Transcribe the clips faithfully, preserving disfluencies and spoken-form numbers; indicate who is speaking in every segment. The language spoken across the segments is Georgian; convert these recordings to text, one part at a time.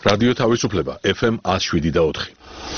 Speaker 1: რადიო თავისუფლება ეფ ემ one oh seven და four.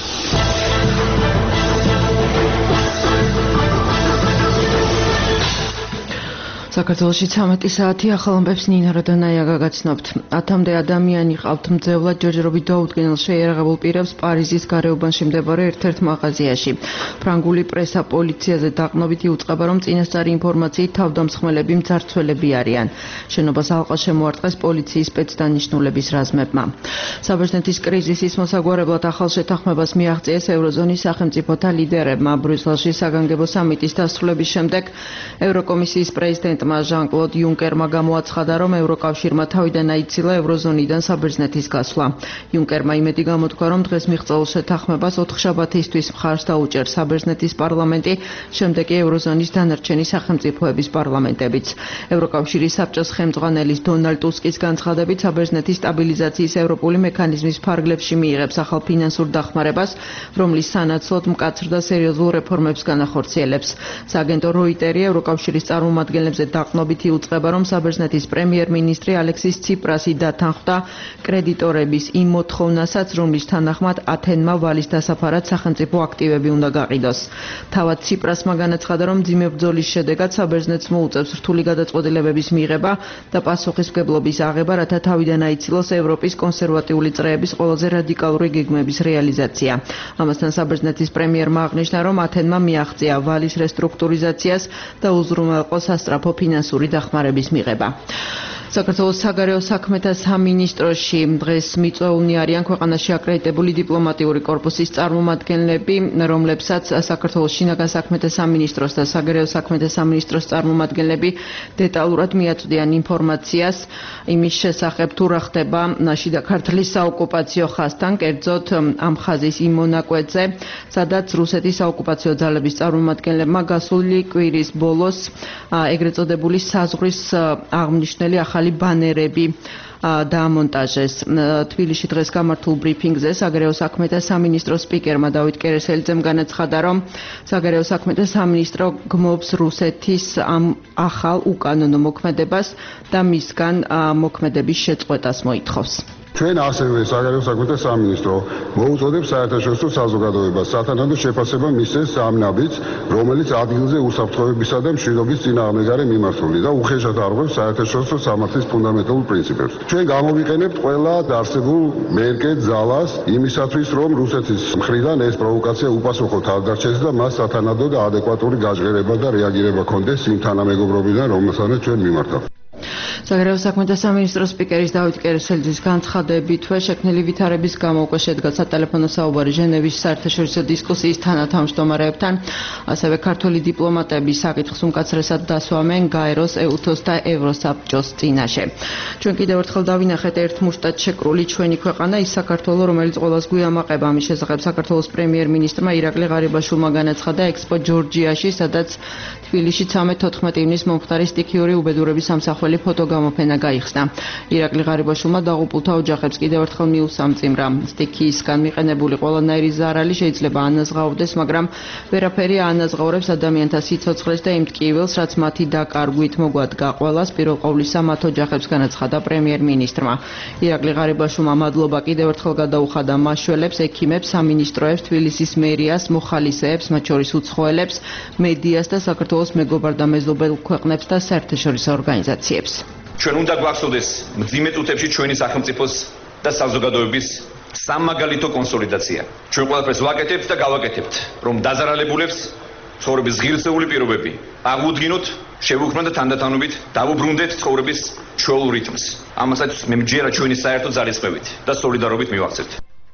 Speaker 2: საქართველოში ცამეტი საათი ახალ ამბებს ნინა როდონაია გაგაცნობთ. ათამდე ადამიანი ყავთ მძევლად ჯერჯერობით დაუდგენელ შეიარაღებულ პირებს პარიზის გარეუბანში მდებარე ერთ-ერთ მაღაზიაში. ფრანგული პრესა პოლიციაზე დაყრდნობით იუწყება, რომ წინასწარი ინფორმაციით თავდამსხმელები მძარცველები არიან. შენობას ალყა შემოარტყეს პოლიციის სპეცდანიშნულების რაზმებმა. საბერძნეთის კრიზისის მოსაგვარებლად ახალ შეთანხმებას მიაღწიეს ევროზონის სახელმწიფოთა ლიდერებმა. ბრიუსელში საგანგებო სამიტის დასრულების შემდეგ ევროკომისიის პრეზიდენტ ჟან-კლოდ იუნკერმა გამოაცხადა, რომ ევროკავშირმა თავიდან აიცილა ევროზონიდან საბერძნეთის გასვლა. იუნკერმა იმედი გამოთქვა, რომ დღეს მიღწეულ შეთანხმებას ოთხშაბათისთვის მხარს დაუჭერს საბერძნეთის პარლამენტი, შემდეგ კი ევროზონის დანარჩენი სახელმწიფოების პარლამენტებიც. ევროკავშირის საბჭოს ხელმძღვანელის დონალდ ტუსკის განცხადებით, საბერძნეთის სტაბილიზაციის ევროპული მექანიზმის ფარგლებში მიიღებს ახალ ფინანსურ დახმარებას, რომლის სანაცვლოდ მკაცრ და სერიოზულ რეფორმებს განახორციელებს. სააგენტო როიტერი ევროკავშირის წარმომადგენლებზე დაყრდნობით იუწყება, რომ საბერძნეთის პრემიერ-მინისტრი ალექსის ციპრასი დათანხმდა კრედიტორების იმ მოთხოვნასაც, რომლის თანახმად ათენმა ვალის დასაფარად სახელმწიფო აქტივები უნდა გაყიდოს. თავად ციპრასმა განაცხადა, რომ მძიმე ბრძოლის შედეგად საბერძნეთს მოუწევს რთული გადაწყვეტილებების მიღება და პასუხისმგებლობის აღება, რათა თავიდან აიცილოს ევროპის კონსერვატიული წრეების ყველაზე რადიკალური გეგმების რეალიზაცია. ამასთან საბერძნეთის პრემიერმა აღნიშნა, რომ ათენმა მიაღწია ვალის რესტრუქტურიზაციას და უზრუნველყო სასწრაფო ფინანსური დახმარების მიღება. საქართველოს საგარეო საქმეთა სამინისტროში დღეს მიწვეულნი არიან ქვეყანაში აკრედიტებული დიპლომატიური კორპუსის წარმომადგენლები, რომლებსაც საქართველოს შინაგან საქმეთა სამინისტროს და საგარეო საქმეთა სამინისტროს წარმომადგენლები დეტალურად მიაწვდიან ინფორმაციას იმის შესახებ, თუ რა ხდება შიდა ქართლის საოკუპაციო ხაზთან, კერძოდ ამ ხაზის იმ მონაკვეთზე, სადაც რუსეთის საოკუპაციო ძალების წარმომადგენლებმა გასული კვირის ბოლოს ეგრეთ წოდებული საზღვრის აღმნიშვნელი ახალი ბანერები დაამონტაჟეს. თბილისში დღეს გამართულ ბრიფინგზე საგარეო საქმეთა სამინისტროს სპიკერმა დავით კერესელიძემ განაცხადა, რომ საგარეო საქმეთა სამინისტრო გმობს რუსეთის ამ ახალ უკანონო მოქმედებას და მისგან მოქმედების შეწყვეტას მოითხოვს.
Speaker 3: ჩვენ ასევე საგარეო საქმეთა სამინისტრო მოუწოდებს საერთაშორისო საზოგადოებას სათანადო შეფასება მისცეს ამ ნაბიჯს, რომელიც ადგილზე უსაფრთხოებისა და მშვიდობის წინააღმდეგი მიმართული და უხეშად არღვევს საერთაშორისო სამართლის ფუნდამენტალურ პრინციპებს. ჩვენ გამოვიყენებთ ყველა არსებულ მერკეთ ძალას იმისათვის, რომ რუსეთის მხრიდან ეს პროვოკაცია უპასუხოდ არ დარჩეს და მას სათანადო და ადეკვატური გაჟღერება და რეაგირება ჰქონდეს იმ თანამეგობრობიდან, რომელსაც ჩვენ მიმართავთ.
Speaker 2: საგარეო საქმეთა სამინისტროს სპიკერის დავით კერესელიძის განცხადებითვე შექმნილი ვითარების გამო უკვე შედგა სატელეფონო საუბარი ჟენევის საერთაშორისო დისკუსიის თანათავმჯდომარეებთან, ასევე ქართველი დიპლომატები საკითხს უმკაცრესად დასვამენ გაეროს, ეუთოს და ევროსაბჭოს წინაშე. ჩვენ კიდევ ერთხელ დავინახეთ ერთ მუშტად შეკრული ჩვენი ქვეყანა, ის საქართველო, რომელიც ყველას გვიამაყება. ამის შესახებ საქართველოს პრემიერ-მინისტრმა ირაკლი ღარიბაშვილმა განაცხადა ექსპო ჯორჯიაში, სადაც თბილისში ცამეტ-თოთხმეტ ივნის მომხდარი სტიქიური უბედურების სამსახველი ფოტო გამოფენა გაიხსნა. ირაკლი ღარიბაშვილმა დაღუპულთა ოჯახებს კიდევ ერთხელ მიუსამძიმრა. სტიქიისგან მიყენებული ყველანაირი ზარალი შეიძლება ანაზღაურდეს, მაგრამ ვერაფერი აანაზღაურებს ადამიანთა სიცოცხლეს და იმ ტკივილს, რაც მათი დაკარგვით მოგვადგა ყველას, პირველ ყოვლისა მათ ოჯახებს განაცხადა პრემიერ-მინისტრმა. ირაკლი ღარიბაშვილმა მადლობა კიდევ ერთხელ გადაუხადა მაშველებს, ექიმებს, სამინისტროებს, თბილისის მერიას, მოხალისეებს, მათ შორის უცხოელებს, მედიას და საქართველოს მეგობარ და მეზობელ ქვეყნებს და საერთაშორისო ორგანიზაციებს.
Speaker 4: ჩვენ უნდა გვახსოვდეს მძიმე წუთებში ჩვენი სახელმწიფოს და საზოგადოების სამაგალითო კონსოლიდაცია. ჩვენ ყველაფერს ვაკეთებთ და გავაკეთებთ, რომ დაზარალებულებს ცხოვრების ღირსეული პირობები აღუდგინოთ, შევუქმნათ და თანდათანობით დავუბრუნდეთ ცხოვრების ჩვეულ რიტმს. ამასაც მე მჯერა ჩვენი საერთო ძალისხმევით და სოლიდარობით მივახცევთ.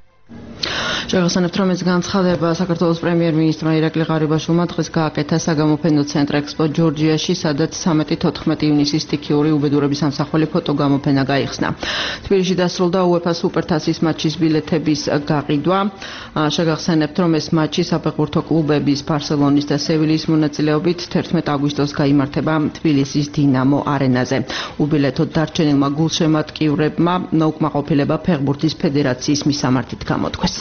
Speaker 2: შევახსენებთ, რომ ეს განცხადება საქართველოს პრემიერ-მინისტრმა ირაკლი ღარიბაშვილმა დღეს გააკეთა საგამოფენო ცენტრ ექსპო ჯორჯიაში, სადაც ცამეტ-თოთხმეტ ივნისის სტიქიური უბედურების სამსახველი ფოტო გამოფენა გაიხსნა. თბილისში დასრულდა უეფა სუპერთასის მატჩის ბილეთების გაყიდვა. შევახსენებთ, რომ ეს მატჩი საფეხბურთო კლუბების ბარსელონის და სევილიის მონაწილეობით თერთმეტ აგვისტოს გაიმართება თბილისის დინამო არენაზე. უბილეთოდ დარჩენილმა გულშემატკივრებმა უკმაყოფილება ფეხბურთის ფედერაციის მისამართით გამოთქვეს.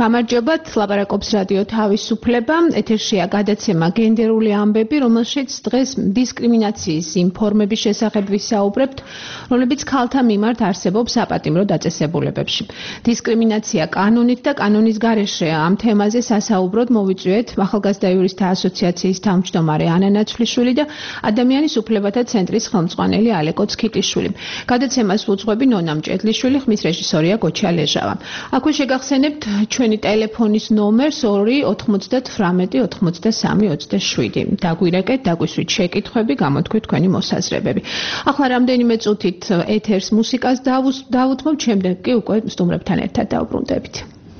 Speaker 5: გამარჯობათ, ლაპარაკობს რადიო თავისუფლება. ეთერშია გადაცემა გენდერული ამბები, რომელშიც დღეს დისკრიმინაციის იმ ფორმების შესახებ ვისაუბრებთ, რომლებიც ქალთა მიმართ არსებობს საპატიმრო დაწესებულებებში. დისკრიმინაცია კანონით და კანონის გარეშე ამ თემაზე სასაუბროდ მოვიწვიეთ ახალგაზრდა იურისტთა ასოციაციის თავმჯდომარე ანა ნაცვლიშვილი და ადამიანის უფლებათა ცენტრის ხელმძღვანელი ალეკო ცქიტიშვილი. გადაცემას უძღვები ნონა მჭედლიშვილი, ხმის რეჟისორია გოჩა ლეჟავა. აქვე შეგახსენებთ ჩვენი ტელეფონის ნომერს ორი ოთხმოცდათვრამეტი ოცდასამი ოცდაშვიდი. დაგვირეკეთ, დაგვისვით შეკითხვები, გამოთქვით თქვენი მოსაზრებები. ახლა რამდენიმე წუთით ეთერს მუსიკას დავუთმობთ, შემდეგ კი უკვე სტუმრებთან ერთად დავბრუნდებით.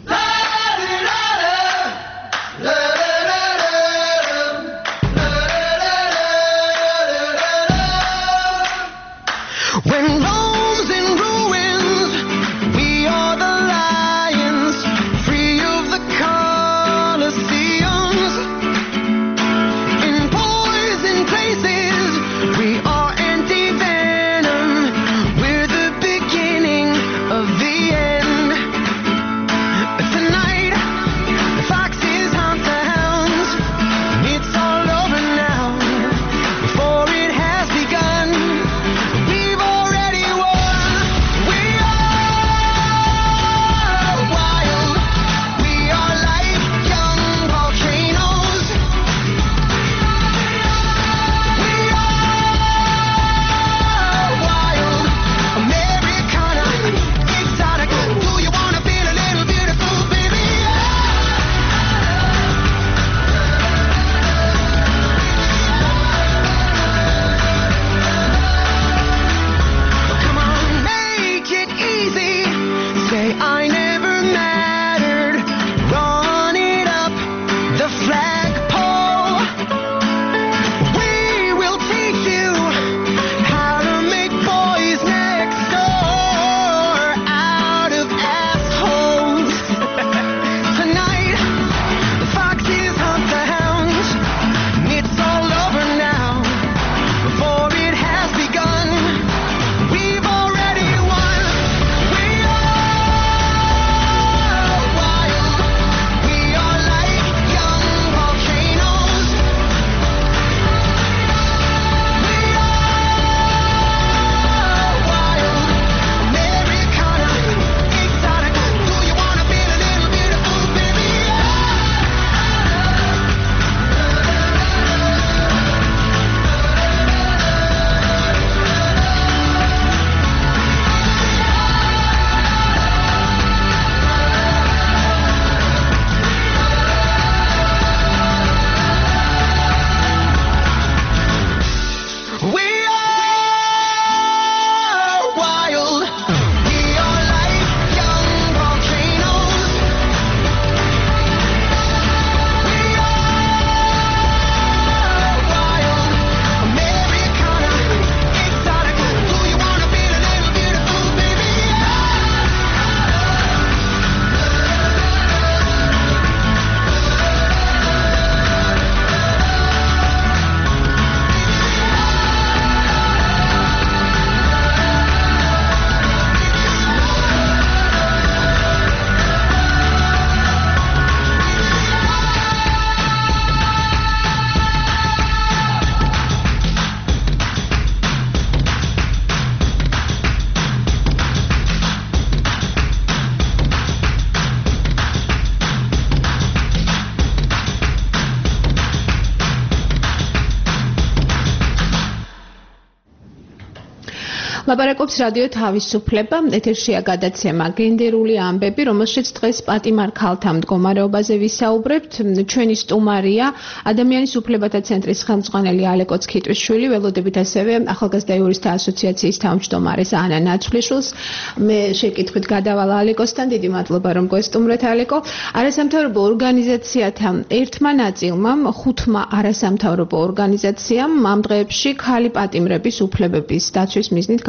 Speaker 5: ლაპარაკობს რადიო თავისუფლება, ეთერშია გადაცემა გენდერული ამბები, რომელშიც დღეს პატიმარ ქალთა მდგომარეობაზე ვისაუბრებთ. ჩვენი სტუმარია ადამიანის უფლებათა ცენტრის ხელმძღვანელი ალეკო ცქიტიშვილი, ველოდებით ასევე ახალგაზრდა იურისტთა ასოციაციის თავმჯდომარეს ანა ნაცვლიშვილს. მე შეკითხვით გადავალ ალეკოსთან, დიდი მადლობა რომ გვესტუმრეთ ალეკო. არასამთავრობო ორგანიზაციათა ერთმა ნაწილმა, ხუთმა არასამთავრობო ორგანიზაციამ ამ დღეებში ქალი პატიმრების უფლებების დაცვის მიზნით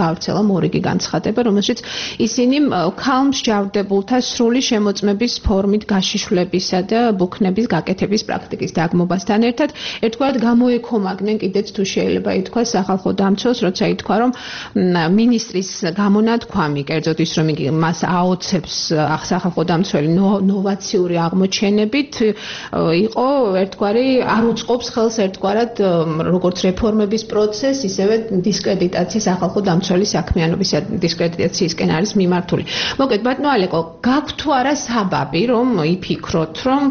Speaker 5: გავრცელა მორიგი განცხადება, რომელშიც ისინი ქალმსჯავრდებულთა სრული შემოწმების ფორმით გაშიშვლებისა და ბუქნების გაკეთების პრაქტიკის დაგმობასთან ერთად ერთგვარად გამოეკომაგნენ კიდეც თუ შეიძლება ითქვას სახალხო დამცველს, როცა ითქვა, რომ მინისტრის გამონათქვამი, კერძოდ ის, რომ იგი მას აოცებს სახალხო დამცველი ნოვაციური აღმოჩენებით, იყო ერთგვარი არ უწყობს ხელს ერთგვარად როგორც რეფორმების პროცესს, ისევე დისკრედიტაციის სახალხო დამცველის საქმიანობის დისკრედიტაციისკენ არის მიმართული. მოგეთ ბატონო ალეკო, გაქვთ თუ არა საბაბი, რომ იფიქროთ, რომ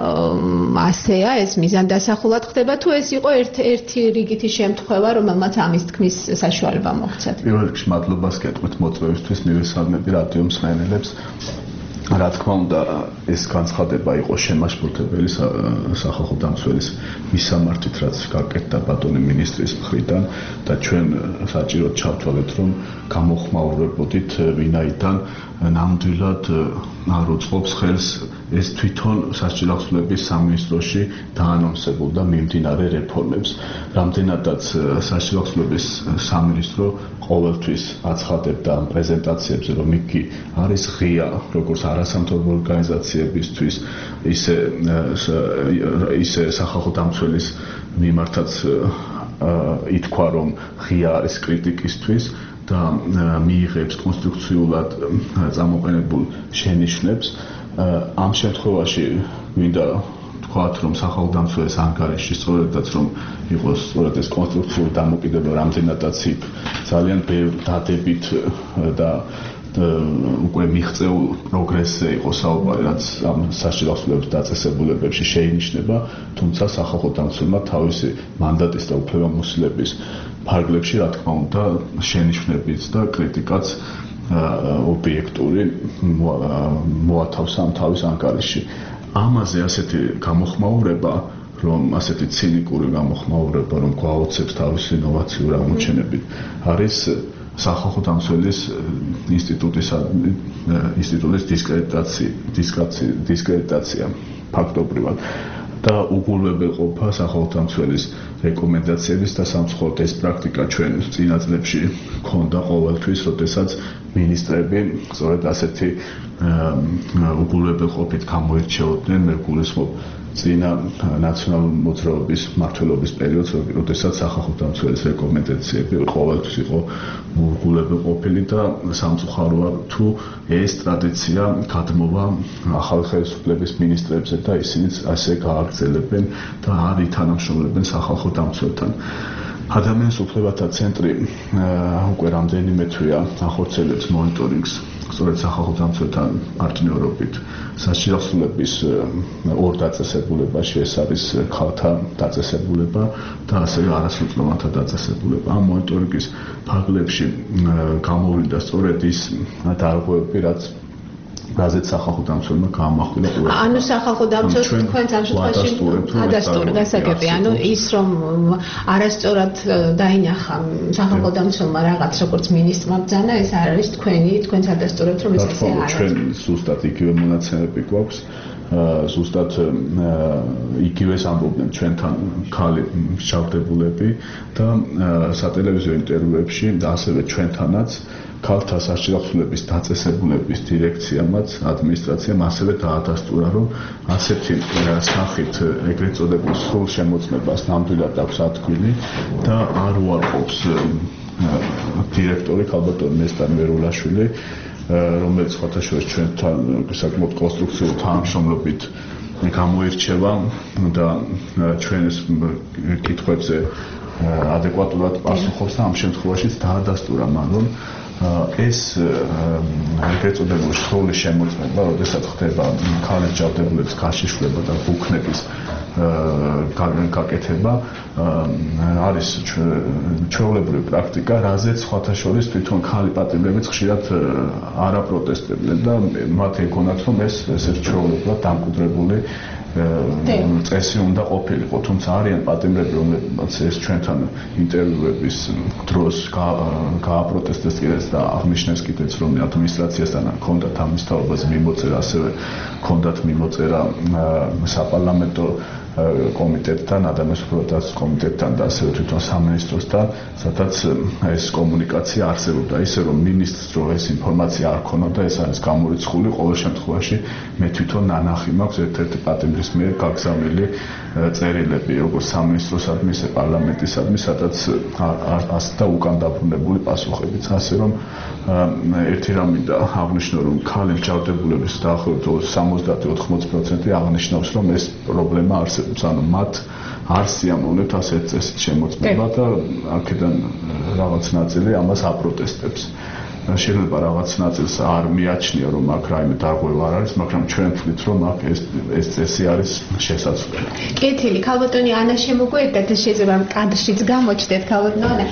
Speaker 5: ასეა ეს მიზანდასახულად ხდება, თუ ეს იყო ერთ-ერთი რიგითი შემთხვევა, რომელმაც ამის თქმის საშუალება მოგვცეთ.
Speaker 6: პირველ რიგში მადლობას გეტყვით მოწვევისთვის მივესალმები რადიო მსმენელებს. რა თქმა უნდა, ეს განცხადება იყო შემაშფოთებელი სახალხო დამცველის მისამართით, რაც გაკეთდა ბატონი მინისტრის მხრიდან და ჩვენ საჭიროდ ჩავთვალეთ, რომ გამოხმაურებოდით ვინაიდან ნამდვილად არ უწყობს ხელს ეს თვითონ საჭიროების სამინისტროში დაანონსებულდა მიმდინარე რეფორმებს. რამდენადაც საჭიროების სამინისტრო ყოველთვის აცხადებდა ამ პრეზენტაციებზე, რომ იგი არის ღია როგორც არასამთავრობო ორგანიზაციებისთვის, ისე ისე სახალხო დამცველის მიმართაც ითქვა, რომ ღია არის კრიტიკისთვის და მიიღებს კონსტრუქციულად წამოყენებულ შენიშვნებს. ამ შემთხვევაში მინდა ვთქვათ, რომ სახალხო დამცველის ანგარიში სწორედაც რომ იყოს სწორედ ეს კონსტრუქციული დამოკიდებულება, რამდენადაც იქ ძალიან ბევრი დადებით და უკვე მიღწეულ პროგრესზე იყო საუბარი, რაც ამ საჭიროების დაწესებულებებში შეინიშნება, თუმცა სახალხო დამცველმა თავისი მანდატის და უფლებამოსილების ფარგლებში, რა თქმა უნდა, შენიშვნებიც და კრიტიკაც ობიექტური მოათავსა ამ თავის ანგარიში. ამაზე ასეთი გამოხმაურება, რომ ასეთი ცინიკური გამოხმაურება, რომ გვაოცებს თავისი ინოვაციური აღმოჩენებით, არის სახალხო დამცველის ინსტიტუტის ინსტიტუტის დისკრედიტაცია, დისკრედიტაცია ფაქტობრივად და უგულებელყოფა სახალხო დამცველის რეკომენდაციების და სამწუხაროდ ეს პრაქტიკა ჩვენ წინა წლებში ჰქონდა ყოველთვის, როდესაც მინისტრები სწორედ ასეთი უგულებელყოფით გამოირჩეოდნენ. მე გულისხმობ წინა ნაციონალური მოძრაობის მმართველობის პერიოდს, როდესაც სახალხო დამცველის რეკომენდაციები ყოველთვის იყო უგულებელყოფილი და სამწუხაროა თუ ეს ტრადიცია გადმოვა ახალ ხელისუფლების მინისტრებზე და ისინიც ასე გააგრძელებენ და არ ითანამშრომლებენ სახალხო დამცველთან. ადამიანის უფლებათა ცენტრი უკვე რამდენიმე თვეა ახორციელებს მონიტორინგს სწორედ სახალხო დამცველთან პარტნიორობით საჭიროების ორ დაწესებულებაში, ეს არის ქალთა დაწესებულება და ასევე არასრულწლოვანთა დაწესებულება. ამ მონიტორინგის ფარგლებში გამოვლინდა სწორედ ის დარღვევები, რაც რაზეც სახალხო დამცველმა გაამახვილა ყველა.
Speaker 5: ანუ სახალხო დამცველს თქვენს ამ შემთხვევაში ადასტური გასაგები, ანუ ის რომ არასწორად დაინახა სახალხო დამცველმა რაღაც როგორც მინისტრმა ბრძანა, ეს არ არის თქვენი, თქვენს ადასტურებთ რომ ეს ასე არ არის.
Speaker 6: ჩვენ ზუსტად იგივე მონაცემები გვაქვს. ზუსტად იგივეს ამბობდნენ ჩვენთან ქალი მსჯავრდებულები და სატელევიზიო ინტერვიუებში და ასევე ჩვენთანაც ქალთა საჭიროების დაწესებულების დირექციამაც, ადმინისტრაციამ ასევე დაადასტურა, რომ ასეთი სახით ეგრეთ წოდებულ სრულ შემოწმებას ნამდვილად აქვს ათქმული და არ უარყოფს დირექტორი ქალბატონი ნესტარ მერულაშვილი, რომელიც ხათაშორის ჩვენთან საკმაოდ კონსტრუქციულ თანამშრომლობით გამოირჩევა და ჩვენს კითხვებზე ადეკვატურად პასუხობს და ამ შემთხვევაშიც დაადასტურა მან, რომ ეს ეგრეთ წოდებული სრული შემოწმება, როდესაც ხდება ქალის ჯავდებულების გაშიშვლება და ბუქნების გაკეთება, არის ჩვეულებრივი პრაქტიკა, რაზეც სხვათა შორის თვითონ ქალი პატიმრებიც ხშირად არ აპროტესტებდნენ და მათ ეგონათ, რომ ეს ესე ჩვეულებრივად დამკვიდრებული წესი უნდა ყოფილიყო, თუმცა არიან პატიმრები, რომლებიც ეს ჩვენთან ინტერვიუების დროს გააპროტესტეს კიდეც და აღნიშნეს კიდეც, რომ ადმინისტრაციასთან ჰქონდათ ამის თაობაზე მიმოწერა, ასევე ჰქონდათ მიმოწერა საპარლამენტო კომიტეტთან, ადამიანის უფლებათა კომიტეტთან და ასევე თვითონ სამინისტროსთან, სადაც ეს კომუნიკაცია არსებობდა, ისე რომ მინისტრს რო ეს ინფორმაცია არ ქონოდა, ეს არის გამორიცხული, ყოველ შემთხვევაში მე თვითონ ნანახი მაქვს ერთ-ერთი პატიმრის მიერ გაგზავნილი წერილები, როგორც სამინისტროსადმი, ისე პარლამენტისადმი, სადაც ასეთ და უკან დაბრუნებული პასუხებიც, ასე რომ ერთი რამ მინდა აღნიშნო, რომ ქალი მსჯავრდებულების დაახლოებით სამოცდაათი ოთხმოცი პროცენტი აღნიშნავს, რომ ეს პრობლემა არსებობს, ანუ მათ არ სიამოვნებთ ასეთ წესით შემოწმება და აქედან რაღაც ნაწილი ამას აპროტესტებს. შეიძლება რაღაც ნაწილს არ მიაჩნია, რომ აქ რაიმე დარღვევა არ არის, მაგრამ ჩვენ ვთვლით, რომ აქ ეს ეს წესი არის შესაძლებელი.
Speaker 5: კეთილი, ქალბატონი ანა შემოგვიერთდათ, შეიძლება კადრშიც გამოჩნდეთ, ქალბატონი ანა.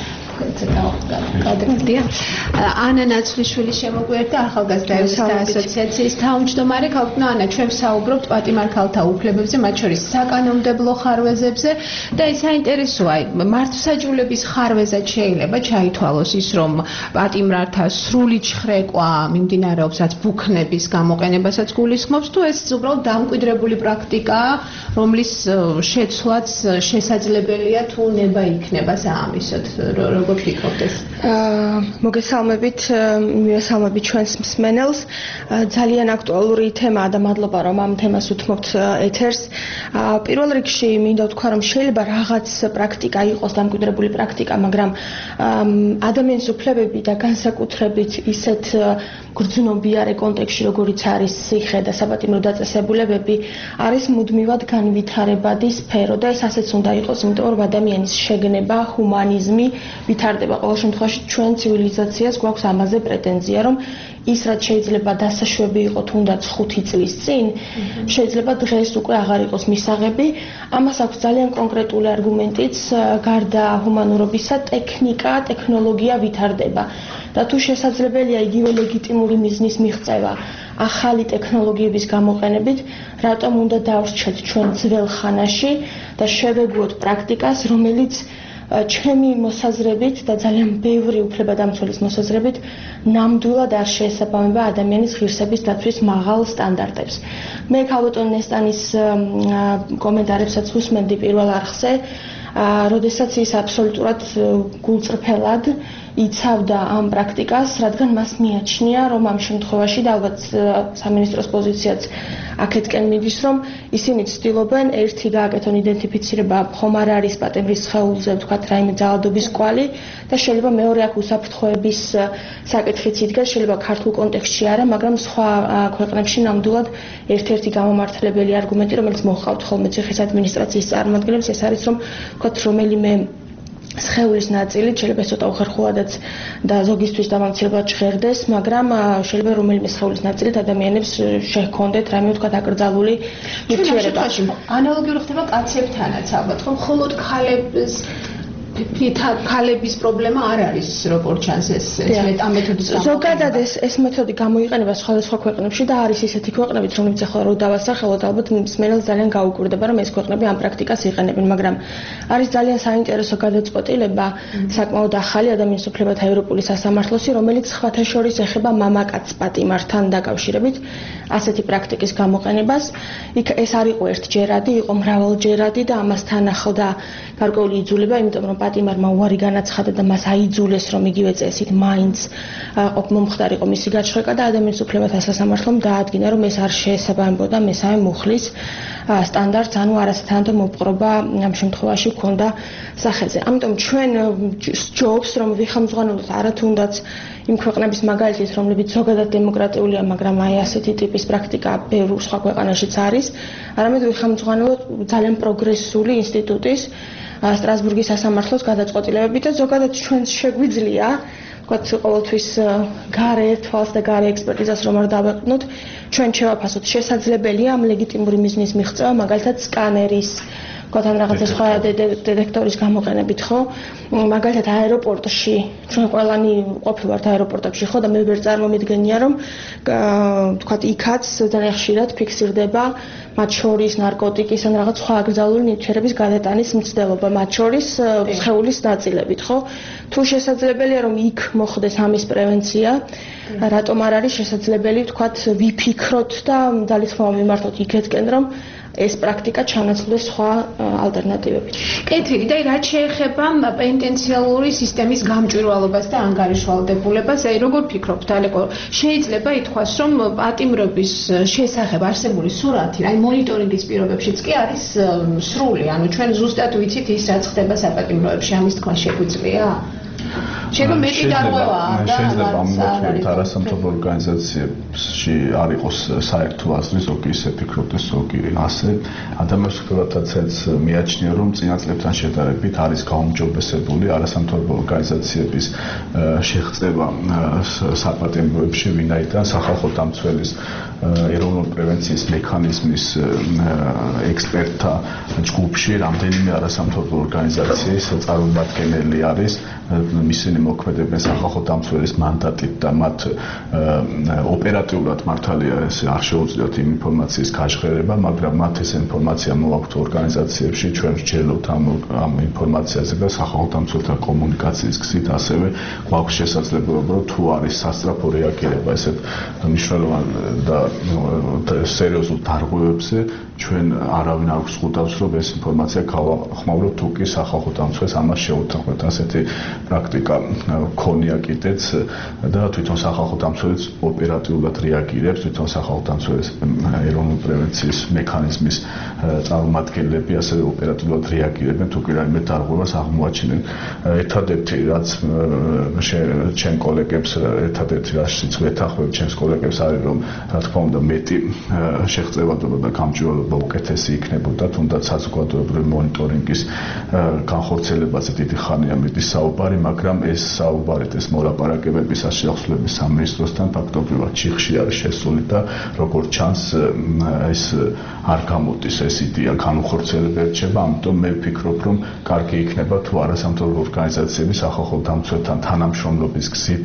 Speaker 5: კადრია. ანა ნაცვლიშვილი შემოგვიერთდა ახალგაზრდების ასოციაციის თავმჯდომარე. ქალბატონი ანა, ჩვენ ვსაუბრობთ პატიმარ ქალთა უფლებებზე, მათ შორის საკანონმდებლო ხარვეზებზე და ეს საინტერესოა, მართლმსაჯულების ხარვეზად შეიძლება ჩაითვალოს ის, რომ პატიმრთა სრული ჩხრეკვა მიმდინარეობს, რაც ბუქნების გამოყენებასაც გულისხმობს, თუ ეს უბრალოდ დამკვიდრებული პრაქტიკაა, რომლის შეცვლაც შესაძლებელია თუ ნება იქნება საამისოდ. Როგორც ვფიქრობთ ეს?
Speaker 7: მოგესალმებით, მივესალმებით ჩვენს მსმენელს. ძალიან აქტუალური თემაა და მადლობა რომ ამ თემას უთმობთ ეთერს. პირველ რიგში მინდა ვთქვა, რომ შეიძლება რაღაც პრაქტიკა იყოს დამკვიდრებული პრაქტიკა, მაგრამ ადამიანის უფლებები და განსაკუთრებით ისეთ გრძნობიარე კონტექსტში, როგორიც არის სიხე და საპატიმრო დაწესებულებები, არის მუდმივად განვითარებადი სფერო და ეს ასეც უნდა იყოს, იმიტომ რომ ადამიანის შეგნება, ჰუმანიზმი ვითარდება. ყოველ შემთხვევაში ჩვენ ცივილიზაციას გვაქვს ამაზე პრეტენზია, რომ ის რაც შეიძლება დასაშვები იყო თუნდაც ხუთი წლის წინ, შეიძლება დღეს უკვე აღარ იყოს მისაღები. ამას აქვს ძალიან კონკრეტული არგუმენტიც, გარდა ჰუმანურობისა, ტექნიკა, ტექნოლოგია ვითარდება. და თუ შესაძლებელია იგივე ლეგიტიმური მიზნის მიღწევა ახალი ტექნოლოგიების გამოყენებით, რატომ უნდა დავრჩეთ ჩვენ ძველ ხანაში და შევეგუოთ პრაქტიკას, რომელიც ჩემი მოსაზრებით და ძალიან ბევრი უფლებადამცველის მოსაზრებით ნამდვილად არ შეესაბამება ადამიანის ღირსების დაცვის მაღალ სტანდარტებს. მე ქალბატონ ნესტანის კომენტარებსაც ვუსმენდი პირველ არხზე, როდესაც ის აბსოლუტურად გულწრფელად იცავდა ამ პრაქტიკას, რადგან მას მიაჩნია, რომ ამ შემთხვევაში და ალბათ სამინისტროს პოზიციაც აქეთკენ მიდის, რომ ისინი ცდილობენ ერთი გააკეთონ იდენტიფიცირება, ხომ არ არის პატიმრის სხეულზე, ვთქვათ, რაიმე ძალადობის კვალი და შეიძლება მეორე აქ უსაფრთხოების საკითხიც იდგას, შეიძლება ქართულ კონტექსტში არა, მაგრამ სხვა ქვეყნებში ნამდვილად ერთ-ერთი გამომართლებელი არგუმენტი, რომელიც მოჰყავთ ხოლმე ციხის ადმინისტრაციის წარმომადგენლებს, ეს არის, რომ ვთქვათ, რომელიმე სხეულის ნაწილი შეიძლება ცოტა უხერხულადაც და ზოგისთვის დამამცირებლად ჟღერდეს, მაგრამ შეიძლება რომელიმე სხეულის ნაწილით ადამიანებს შეჰქონდეთ რამე ვთქვათ აკრძალული ურთიერთობა.
Speaker 5: ანალოგიური ხდება კაცებთანაც ალბათ, რომ მხოლოდ ქალებს ქალების პრობლემა არ არის, როგორც ჩანს ეს ეს მეთოდის გამოყენება.
Speaker 7: ზოგადად ეს ეს მეთოდი გამოიყენება სხვადასხვა ქვეყნებში და არის ისეთი ქვეყნებიც, რომლებიც ახლა რო დავასახელოთ, ალბათ მსმენელს ძალიან გაუკვირდება, რომ ეს ქვეყნები ამ პრაქტიკას იყენებენ, მაგრამ არის ძალიან საინტერესო გადაწყვეტილება, საკმაოდ ახალი ადამიანის უფლებათა ევროპული სასამართლოსი, რომელიც სხვათა შორის ეხება მამაკაც პატიმართან დაკავშირებით ასეთი პრაქტიკის გამოყენებას. იქ ეს არ იყო ერთჯერადი, იყო მრავალჯერადი და ამასთან ახლდა გარკვეული იძულება, იმიტომ რომ პატიმარმა უარი განაცხადა და მას აიძულეს, რომ იგივე წესით მაინც მომხდარიყო მისი გაჩხრეკა და ადამიანის უფლებათა სასამართლომ დაადგინა, რომ ეს არ შეესაბამებოდა მესამე მუხლის სტანდარტს, ანუ არასათანადო მოპყრობა ამ შემთხვევაში ჰქონდა სახეზე. ამიტომ ჩვენ სჯობს, რომ ვიხამძღვანელოთ არა თუნდაც იმ ქვეყნების მაგალითით, რომლებიც ზოგადად დემოკრატიულია, მაგრამ აი ასეთი ტიპის პრაქტიკა ბევრ სხვა ქვეყანაშიც არის, არამედ ვიხამძღვანელოთ ძალიან პროგრესული ინსტიტუტის სტრასბურგის სასამართლოს გადაწყვეტილებები და ზოგადად ჩვენს შეგვიძლია, ვთქვათ, ყოველთვის გარე თვალს და გარე ექსპერტიზას რომ არ დავეყვნოთ, ჩვენ შევაფასოთ შესაძლებელია ამ ლეგიტიმური მიზნის მიღწევა, მაგალითად სკანერის ვთქვათ, ან რაღაცა სხვა დეტექტორის გამოყენებით, ხო? მაგალითად აეროპორტში, ჩვენ ყველანი ყოფილვართ აეროპორტებში, ხო და მე ვერ წარმომიდგენია, რომ ვთქვათ, იქაც ძალიან ხშირად ფიქსირდება მათ შორის ნარკოტიკის ან რაღაც სხვა აკრძალული ნივთიერების გადატანის მცდელობა, მათ შორის სხეულის ნაწილებით, ხო? თუ შესაძლებელია, რომ იქ მოხდეს ამის პრევენცია, რატომ არ არის შესაძლებელი, ვთქვათ, ვიფიქროთ და ძალისხმევა მიმართოთ იქეთკენ, რომ ეს პრაქტიკა ჩანაცვლეს სხვა ალტერნატივებით.
Speaker 5: კეთილი და რაც შეეხება პენიტენციალური სისტემის გამჭვირვალობას და ანგარიშვალდებულებას, აი როგორ ფიქრობთ, ალეკო, შეიძლება ითქვას, რომ პატიმრობის შესახებ არსებული სურათი, აი მონიტორინგის პირობებშიც კი არის სრული, ანუ ჩვენ ზუსტად ვიცით ის რაც ხდება საპატიმროებში, ამის თქვა შეგვიძლია? შეიძლება მეტი დარღვევაა და
Speaker 6: შეიძლება ამოთქვით არასამთავრობო ორგანიზაციებში არ იყოს საერთო აზრი, ზოგი ისე ფიქრობდეს, ზოგი ასე. ადამიანს ხილათაცაც მიაჩნია, რომ წინა წლებთან შედარებით არის გაუმჯობესებული არასამთავრობო ორგანიზაციების შეღწევა საპატიმროებში, ვინაიდან სახალხო დამცველის ეროვნული პრევენციის მექანიზმის ექსპერტთა ჯგუფში რამდენიმე არასამთავრობო ორგანიზაციის წარმომადგენელი არის. ისინი მოქმედებენ სახალხო დამცველის მანდატით და მათ ოპერატიულად მართალია ეს არ შეუძლიათ იმ ინფორმაციის გაჟღერება, მაგრამ მათ ეს ინფორმაცია მოაქვთ ორგანიზაციებში, ჩვენ ვსჯელობთ ამ ამ ინფორმაციაზე და სახალხო დამცველთან კომუნიკაციის გზით ასევე გვაქვს შესაძლებლობა, რომ თუ არის სასწრაფო რეაგირება ესეთ მნიშვნელოვან და სერიოზულ დარღვევებზე, ჩვენ არავინ არ გვსყუდავს, რომ ეს ინფორმაცია გავახმაუროთ თუ კი სახალხო დამცველს ამას შეუთანხმოთ. ასეთი პრაქტიკა ქონია კიდეც და თვითონ სახალხო დამცველიც ოპერატიულად რეაგირებს, თვითონ სახალხო დამცველის ეროვნული პრევენციის მექანიზმის წარმომადგენლები ასევე ოპერატიულად რეაგირებენ, თუ კი რაიმე დარღვევას აღმოაჩენენ. ერთადერთი რაც ჩემ კოლეგებს, ერთადერთი რაც ვეთანხმებ ჩემს კოლეგებს არის, რომ რა თქმა უნდა მეტი შეღწევადობა და გამჭვირვალობა უკეთესი იქნებოდა, თუნდაც საზოგადოებრივი მონიტორინგის განხორციელებაზე დიდი ხანია მიდის საუბარი, მაგრამ ეს საუბარით ეს მოლაპარაკებები საშიახსოვრების სამინისტროსთან ფაქტობრივად ჩიხში არის შესული და როგორც ჩანს ეს არ გამოდის ეს იდეა განუხორციელება რჩება, ამიტომ მე ვფიქრობ, რომ კარგი იქნება თუ არასამთავრობო ორგანიზაციები სახალხო დამცველთან თანამშრომლობის გზით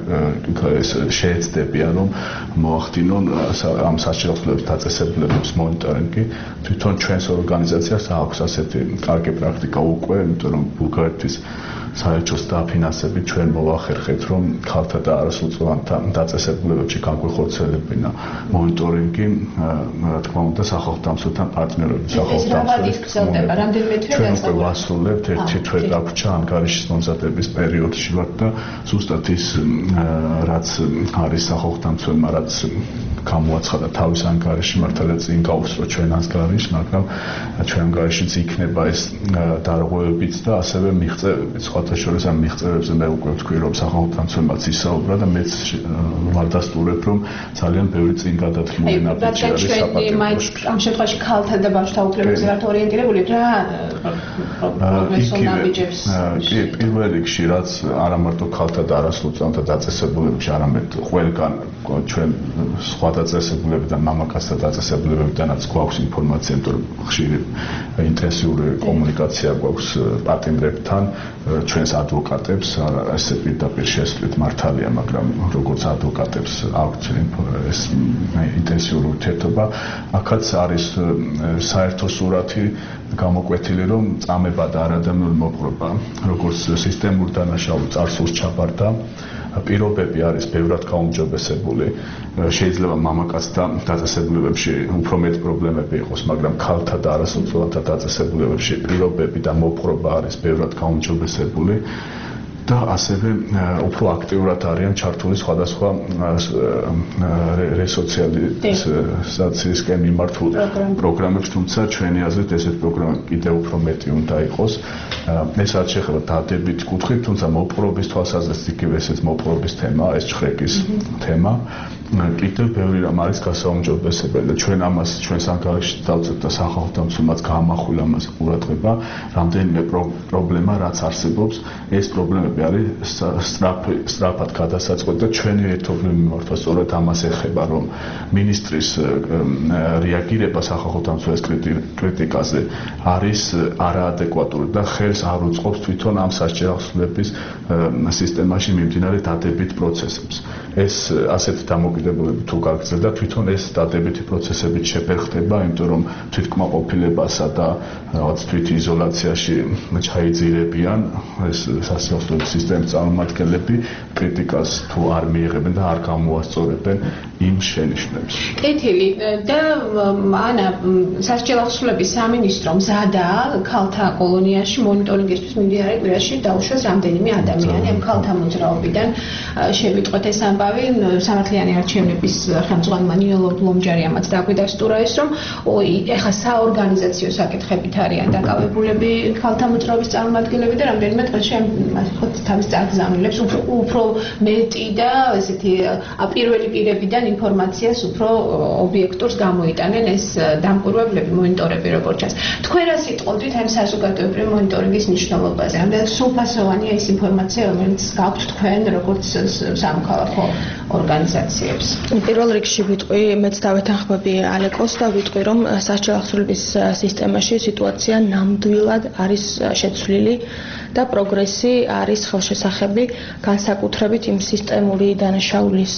Speaker 6: შეეცდებიან, რომ მოახდინონ ამ საშიახსოვრების დაწესებულებების მონიტორინგი. თვითონ ჩვენს ორგანიზაციას აქვს ასეთი კარგი პრაქტიკა უკვე, იმიტომ რომ ბულგარეთის საერთოს დაფინანსებით ჩვენ მოვახერხეთ, რომ ქალთა და არასრულწლოვანთა დაწესებულებებში განგვეხორციელებინა მონიტორინგი, რა თქმა უნდა, სახალხო დამცველთან პარტნიორობით, სახალხო დამცველის ჩვენ უკვე ვასრულებთ, ერთი თვე დაგვრჩა ანგარიშის მომზადების პერიოდში ვართ და ზუსტად ის რაც არის სახალხო დამცველმა, რაც გამოაცხადა თავის ანგარიში, მართალია წინ გაუსწრო ჩვენ ანგარიშს, მაგრამ ჩვენ ანგარიშიც იქნება ეს დარღვევებიც და ასევე მიღწევებიც. სხვათა შორის ამ მიღწევებზე მე უკვე ვთქვი, რომ სახალხო დამცველმაც ისაუბრა და მეც ვარდასტურებ, რომ ძალიან ბევრი წინ გადათვლილი ნაბიჯი არის საპატიმროში.
Speaker 5: ამ შემთხვევაში ქალთა და ბავშვთა უფლებებზე ვართ ორიენტირებული რა პრობლემასო ნაბიჯებს.
Speaker 6: კი, პირველ რიგში რაც არა მარტო ქალთა და არასრულწლოვანთა დაწესებულებებში, არამედ ყველგან ჩვენ სხვა დაწესებულებებიდან, მამაკაცთა დაწესებულებებიდანაც გვაქვს ინფორმაცია, იმიტომ რომ ხშირი ინტენსიური კომუნიკაცია გვაქვს პატიმრებთან, ჩვენს ადვოკატებს, ესე პირდაპირ შესვლით მართალია, მაგრამ როგორც ადვოკატებს აქვთ ეს ინტენსიური ურთიერთობა, აქაც არის საერთო სურათი გამოკვეთილი, რომ წამება და არადამიური მოპყრობა, როგორც სისტემურ დანაშაულ წარსულს ჩაბარდა, პირობები არის ბევრად გაუმჯობესებული. შეიძლება მამაკაცთა დაწესებულებებში უფრო მეტ პრობლემები იყოს, მაგრამ ქალთა და არასრულწლოვანთა დაწესებულებებში პირობები და მოპყრობა არის ბევრად გაუმჯობესებული. და ასევე უფრო აქტიურად არიან ჩართული სხვადასხვა რესოციალიზაციისკენ მიმართულ პროგრამებში, თუმცა ჩვენი აზრით ესეთ პროგრამები კიდევ უფრო მეტი უნდა იყოს. ეს რაც შეეხება დადებით კუთხით, თუმცა მოპყრობის თვალსაზრისით იგივე ესეც მოპყრობის თემა, ეს ჩხრეკის თემა. კიდევ ბევრი რამ არის გასაუმჯობესებელი და ჩვენ ამას ჩვენს ანგარიშში დავწერთ და სახალხო დამცველმაც გაამახვილა ამას ყურადღება, რამდენიმე პრობლემა რაც არსებობს, ეს პრობლემები არის სწრაფად გადასაწყვეტ და ჩვენი ერთობლივი მიმართვა სწორედ ამას ეხება, რომ მინისტრის რეაგირება სახალხო დამცველის კრიტიკაზე არის არაადეკვატური და ხელს არ უწყობს თვითონ ამ სასჯელების სისტემაში მიმდინარე დადებით პროცესებს. ეს ასეთი დამოკიდებულება თუ გაგრძელდა, თვითონ ეს დადებითი პროცესებით შეფერხდება, იმიტომ რომ თვითკმაყოფილებასა და რაღაც თვითიზოლაციაში ჩაიძირებიან ეს სასჯელების სისტემის წარმომადგენლები, კრიტიკას თუ არ მიიღებენ და არ გამოასწორებენ, იმ შენიშვნებს.
Speaker 5: კეთილი და ანა სასჯელ ახსნილების სამინისტრო მზადაა ქალთა კოლონიაში მონიტორინგისთვის მიმდინარე კვირაში დაუშვეს რამდენიმე ადამიანი ამ ქალთა მოძრაობიდან შევიტყვეთ ეს ამბავი სამართლიანი არჩევნების ხელმძღვანელმა ნინო ბლომჯარიამაც დაგვიდა სტურა ის რომ ეხა საორგანიზაციო საკითხებით არიან დაკავებულები ქალთა მოძრაობის წარმომადგენლები და რამდენიმე დღეში ამ ხო თავის წაგზავნილებს უფრო მეტი და ესეთი პირველი პირებიდან ინფორმაციას უფრო ობიექტურს გამოიტანენ ეს დამკვირვებლები მონიტორები როგორც ჩანს. თქვენ რა სიტყოდით ამ საზოგადოებრივი მონიტორინგის მნიშვნელობაზე? ამდენ სრულფასოვანია ეს ინფორმაცია რომელიც გაქვთ თქვენ როგორც სამოქალაქო ორგანიზაციებს?
Speaker 7: პირველ რიგში ვიტყვი მეც დავეთანხმები ალეკოს და ვიტყვი რომ სასჯელ ახსნილების სისტემაში სიტუაცია ნამდვილად არის შეცვლილი და პროგრესი არის ხელშესახები განსაკუთრებით იმ სისტემური დანაშაულის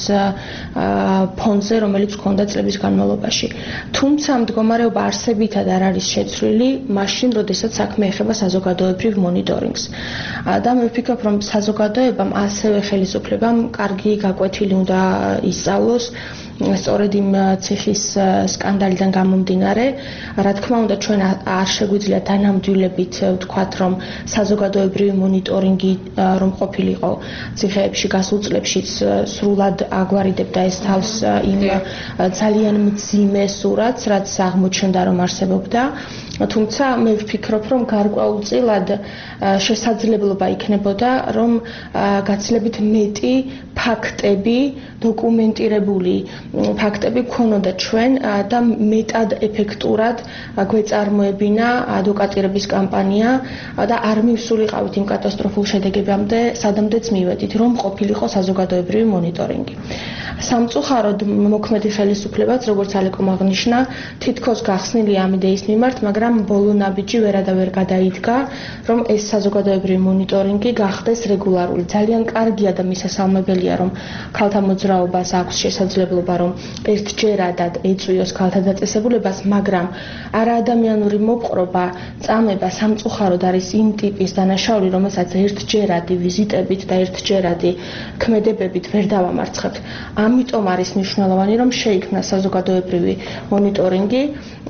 Speaker 7: ფონზე, რომელიც ჰქონდა წლების განმავლობაში. თუმცა მდგომარეობა არსებითად არ არის შეცვლილი, მაშინ, როდესაც საქმე ეხება საზოგადოებრივ მონიტორინგს. და მე ვფიქრობ, რომ საზოგადოებამ ასევე ხელისუფლებამ კარგი გაკვეთილი უნდა ისწავლოს სწორედ იმ ციხის სკანდალიდან გამომდინარე, რა თქმა უნდა ჩვენ არ შეგვიძლია დანამდვილებით ვთქვათ, რომ საზოგადოებრივი მონიტორინგი რომ ყოფილიყო ციხეებში გასულ წლებშიც სრულად აგვარიდებდა ეს თავს იმ ძალიან მძიმე სურათს, რაც აღმოჩნდა რომ არსებობდა. თუმცა მე ვფიქრობ, რომ გარკვეულწილად შესაძლებლობა იქნებოდა, რომ გაცილებით მეტი ფაქტები, დოკუმენტირებული ფაქტები გქონოდა ჩვენ და მეტად ეფექტურად გვეწარმოებინა ადვოკატირების კამპანია და არ მივსულიყავით იმ კატასტროფულ შედეგებამდე, სადამდეც მივედით, რომ ყოფილიყო საზოგადოებრივი მონიტორინგი. სამწუხაროდ მოქმედი ხელისუფლებაც, როგორც ალეკომ აღნიშნა, თითქოს გახსნილია ამ იდეის მიმართ, მაგრამ ბოლო ნაბიჯი ვერადავერ გადაიდგა, რომ ეს საზოგადოებრივი მონიტორინგი გახდეს რეგულარული. ძალიან კარგია და მისასალმებელია, რომ ქალთა მოძრაობას აქვს შესაძლებლობა, რომ ერთჯერადად ეწვიოს ქალთა დაწესებულებას, მაგრამ არაადამიანური მოპყრობა, წამება სამწუხაროდ არის იმ ტიპის დანაშაული, რომელსაც ერთჯერადი ვიზიტებით და ერთჯერადი ქმედებებით ვერ დავამარცხებთ. ამიტომ არის მნიშვნელოვანი, რომ შეიქმნა საზოგადოებრივი მონიტორინგი,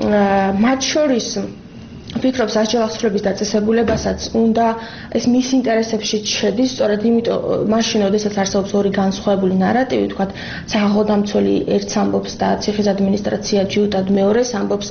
Speaker 7: მათ შორის ვფიქრობ სასჯელ ახსნილების დაწესებულებასაც უნდა ეს მის ინტერესებში შედის, სწორედ იმიტომ მაშინ, როდესაც არსებობს ორი განსხვავებული ნარატივი, თქვათ, სახალხო დამცველი ერთს ამბობს და ციხის ადმინისტრაცია ჯიუტად მეორეს ამბობს,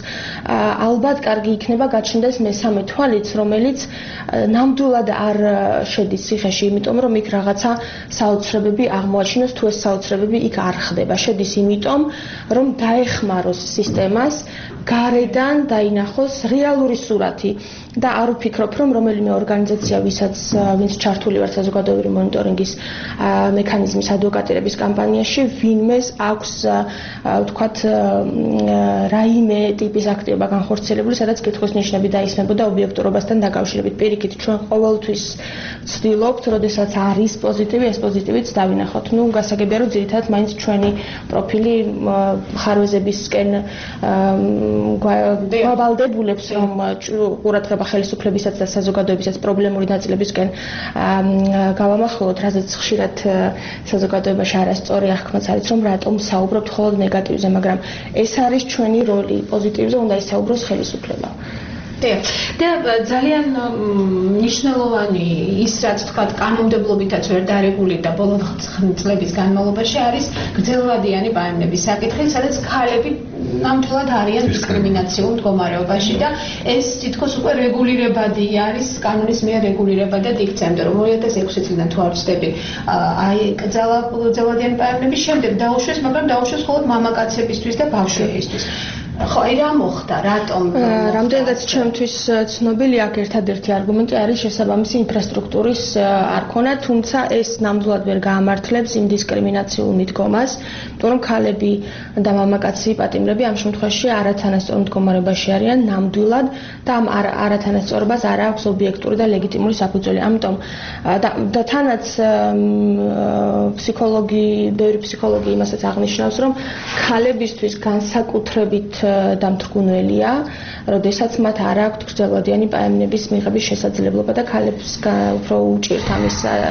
Speaker 7: ალბათ კარგი იქნება გაჩნდეს მესამე თვალიც, რომელიც ნამდვილად არ შედის ციხეში, იმიტომ რომ იქ რაღაცა საოცრებები აღმოაჩინოს, თუ ეს საოცრებები იქ არ ხდება. შედის იმიტომ, რომ დაეხმაროს სისტემას, გარედან დაინახოს რეალური სურათი და არ ვფიქრობ, რომ რომელიმე ორგანიზაცია, ვისაც ვინც ჩართული ვარ საზოგადოებრივი მონიტორინგის მექანიზმის ადვოკატირების კამპანიაში, ვინმეს აქვს ვთქვათ რაიმე ტიპის აქტივობა განხორციელებული, სადაც კითხვის ნიშნები დაისმებოდა ობიექტურობასთან დაკავშირებით. პირიქით, ჩვენ ყოველთვის ვცდილობთ, როდესაც არის პოზიტივი, ეს პოზიტივიც დავინახოთ. ნუ გასაგებია, რომ ძირითადად მაინც ჩვენი პროფილი ხარვეზებისკენ გვავალდებულებს, რომ ყურადღება ხელისუფლებისაც და საზოგადოებისაც პრობლემური ნაწილებისკენ გავამახვილოთ, რაზეც ხშირად საზოგადოებაში არასწორი აღქმაც არის, რომ რატომ საუბრობთ მხოლოდ ნეგატივზე, მაგრამ ეს არის ჩვენი როლი, პოზიტივზე უნდა ისაუბროს ხელისუფლება.
Speaker 5: და ძალიან მნიშვნელოვანი ის, რაც თქვათ, კანონმდებლობითაც ვერ დარეგულირდა ბოლო წლების განმავლობაში, არის გრძელვადიანი ბაემნების საკითხი, სადაც ქალები ნამდვილად არიან დისკრიმინაციულ მდგომარეობაში და ეს თითქოს უკვე რეგულირებადი არის, კანონის მიერ რეგულირებადად იქცემდა, რომ ორი ათას ექვსი წლიდან თუ არ ვცდები, აი გრძელვადიანი ბაემნების შემდეგ დაუშვეს, მაგრამ დაუშვეს მხოლოდ მამაკაცებისთვის და ბავშვებისთვის. ხო, აი რა მოხდა, რატომ?
Speaker 7: რამდენადაც ჩემთვის ცნობილი აქ ერთადერთი არგუმენტი არის შესაბამისი ინფრასტრუქტურის არ ქონა, თუმცა ეს ნამდვილად ვერ გაამართლებს იმ დისკრიმინაციულ მიდგომას, იმიტომ რომ ქალები და მამაკაცი პატიმრები ამ შემთხვევაში არათანასწორ მდგომარეობაში არიან ნამდვილად და ამ არათანასწორობას არ აქვს ობიექტური და ლეგიტიმური საფუძველი. ამიტომ და თანაც ფსიქოლოგი, ბევრი ფსიქოლოგი იმასაც აღნიშნავს, რომ ქალებისთვის განსაკუთრებით დამთრგუნველია, როდესაც მათ არ აქვთ გრძელვადიანი პაემნების მიღების შესაძლებლობა და ქალებს უფრო უჭირთ ამის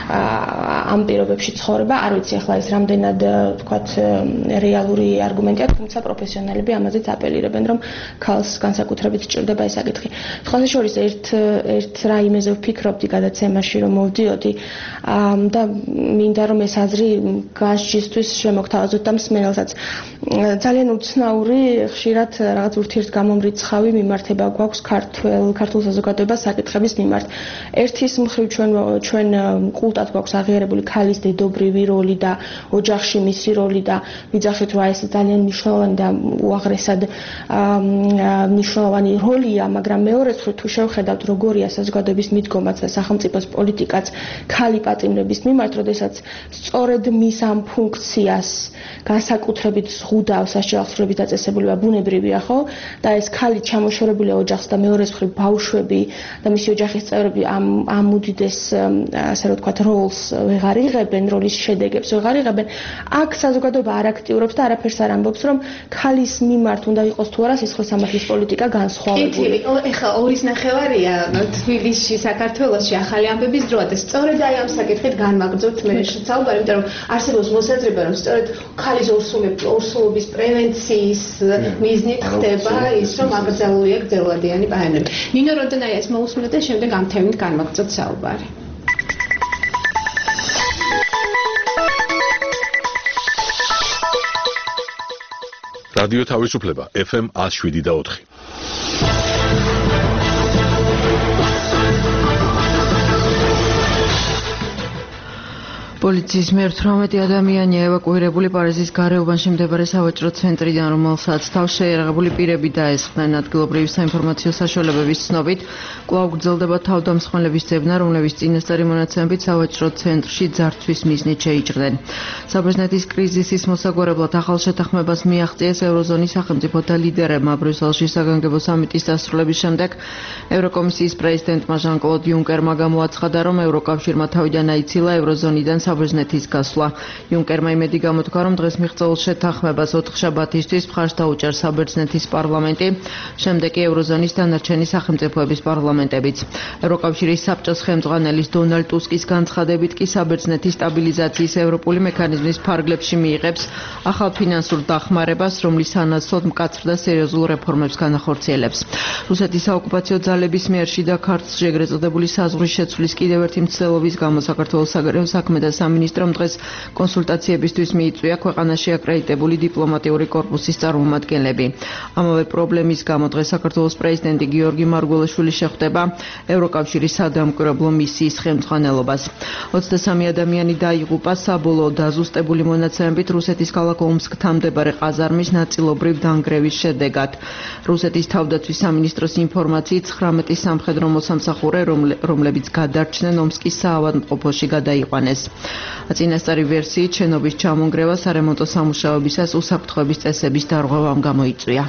Speaker 7: ამ პირობებში ცხოვრება. არ ვიცი ახლა ეს რამდენად თქვათ რეალური არგუმენტია, თუმცა პროფესიონალები ამაზეც აპელირებენ, რომ ქალს განსაკუთრებით სჭირდება ეს საკითხი. სხვათა შორის ერთ ერთ რაიმეზე ვფიქრობდი გადაცემაში, რომ მოვდიოდი და მინდა რომ ეს აზრი გასჯისთვის შემოგთავაზოთ და მსმენელსაც. ძალიან უცნაური, ხშირად რაღაც ურთიერთგამომრიცხავი მიმართება გვაქვს ქართულ ქართულ საზოგადოებას საკითხების მიმართ. ერთის მხრივ ჩვენ ჩვენ კულტად გვაქვს აღიარებული ქალის დედობრივი როლი და ოჯახში მისი როლი და ვიძახით რომ ეს ძალიან მნიშვნელოვანი და უაღრესად მნიშვნელოვანი როლია, მაგრამ მეორეს მხრივ თუ შევხედავთ როგორია საზოგადოების მიდგომაც და სახელმწიფოს პოლიტიკაც ქალი პატიმრების მიმართ, როდესაც სწორედ მის ამ ფუნქციას განსაკუთრებით ზღუდავს სასჯელი აღსრულების დაწესებულება ბუნებრივია, ხო? და ეს ქალი ჩამოშორებულია ოჯახს და მეორეს მხრივ ბავშვები და მისი ოჯახის წევრები ამ ამ უდიდეს ასე რომ ვთქვათ როლს ვეღარ იღებენ, როლის შედეგებს ვეღარ იღებენ. აქ საზოგადოება არ აქტიურობს და არაფერს არ ამბობს, რომ ქალის მიმართ უნდა იყოს თუ არა სისხლის სამართლის პოლიტიკა განსხვავებული.
Speaker 5: ეხლა ორის ნახევარია თბილისში, საქართველოში ახალი ამბების დროა და სწორედ აი ამ საკითხით განმაგრძობთ მე საუბარი, იმიტომ რომ არსებობს მოსაზრება, რომ სწორედ ქალის ორსულობის პრევენციის მიზნით ხდება ის, რომ აკრძალულია გრძელვადიანი პაენები. ნინო როდენაიას მოусმინოთ და შემდეგ ამ თემით განმაგრძობთ საუბარი.
Speaker 1: რადიო თავისუფლება ეფ ემ one oh seven და four.
Speaker 2: პოლიციის მიერ თვრამეტი ადამიანია ევაკუირებული პარიზის გარეუბანში მდებარე სავაჭრო ცენტრიდან, რომელსაც თავს შეერაღებული პირები დაესხნენ. ადგილობრივი საინფორმაციო საშუალებების ცნობით, კვლავ გრძელდება თავდამსხმელების ძებნა, რომლების წინასწარი მონაცემებით სავაჭრო ცენტრში ძარცვის მიზნით შეიჭრნენ. საბერძნეთის კრიზისის მოსაგვარებლად ახალ შეთანხმებას მიაღწიეს ევროზონის სახელმწიფოთა ლიდერებმა ბრიუსელში საგანგებო სამიტის დასრულების შემდეგ. ევროკომისიის პრეზიდენტმა ჟან-კლოდ იუნკერმა გამოაცხადა, რომ ევროკავშირმა თავიდან აიცილა ევროზონიდან საბერძნეთის გასვლა. იუნკერმა იმედი გამოთქვა, რომ დღეს მიღწეულ შეთანხმებას ოთხშაბათისთვის მხარს დაუჭერს საბერძნეთის პარლამენტი, შემდეგ კი ევროზონის დანარჩენი სახელმწიფოების პარლამენტებიც. ევროკავშირის საბჭოს ხელმძღვანელის დონალდ ტუსკის განცხადებით კი საბერძნეთის სტაბილიზაციის ევროპული მექანიზმის ფარგლებში მიიღებს ახალ ფინანსურ დახმარებას, რომლის სანაცვლოდ მკაცრ და სერიოზულ რეფორმებს განახორციელებს. რუსეთის საოკუპაციო ძალების მიერ შიდა ქართლში ეგრეთ წოდებული საზღვრის შეცვლის კიდევ ერთი მცდელობის გამო საქართველოს საგარეო საქმეთა სამინისტრომ დღეს კონსულტაციებისთვის მიიწვია ქვეყანაში აკრედიტებული დიპლომატიური კორპუსის წარმომადგენლები. ამავე პრობლემის გამო დღეს საქართველოს პრეზიდენტი გიორგი მარგველაშვილი შეხვდება ევროკავშირის სადამკვირვებლო მისიის ხელმძღვანელობას. ოცდასამი ადამიანი დაიღუპა საბოლოო დაზუსტებული მონაცემებით რუსეთის ქალაქ ომსკთან მდებარე ყაზარმის ნაწილობრივ დანგრევის შედეგად. რუსეთის თავდაცვის სამინისტროს ინფორმაციით ცხრამეტი სამხედრო მოსამსახურე, რომლებიც გადარჩნენ ომსკის საავადმყოფოში გადაიყვანეს. წინასწარი ვერსიით შენობის ჩამონგრევა სარემონტო სამუშაოებისას უსაფრთხოების წესების დარღვევამ გამოიწვია.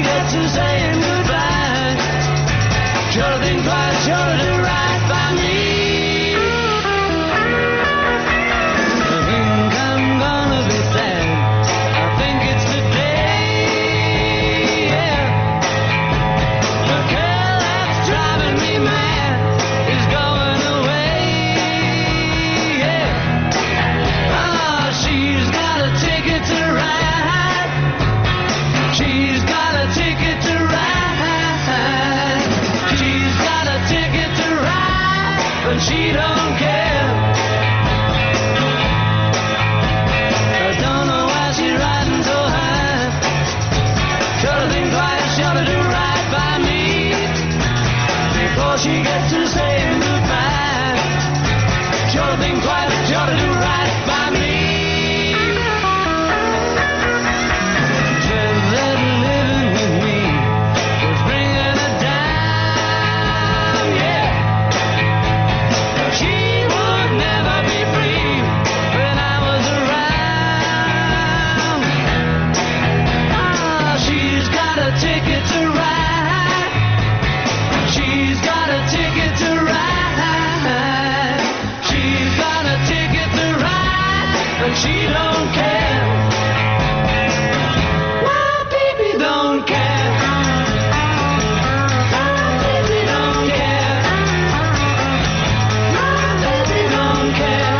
Speaker 8: Sure thing twice, sure to right by me. don't care. I don't know why she's riding so high. Should've think twice, should've do right by me before she gets to saying goodbye. Should've think twice, should've do right by me. Just that living with me was bringing her down, yeah. She would never be free when I was around. Ah, she's got a ticket to ride. She's got a ticket to ride. She's got a ticket to ride, and she don't care. My baby don't care. My baby don't care. My baby don't care.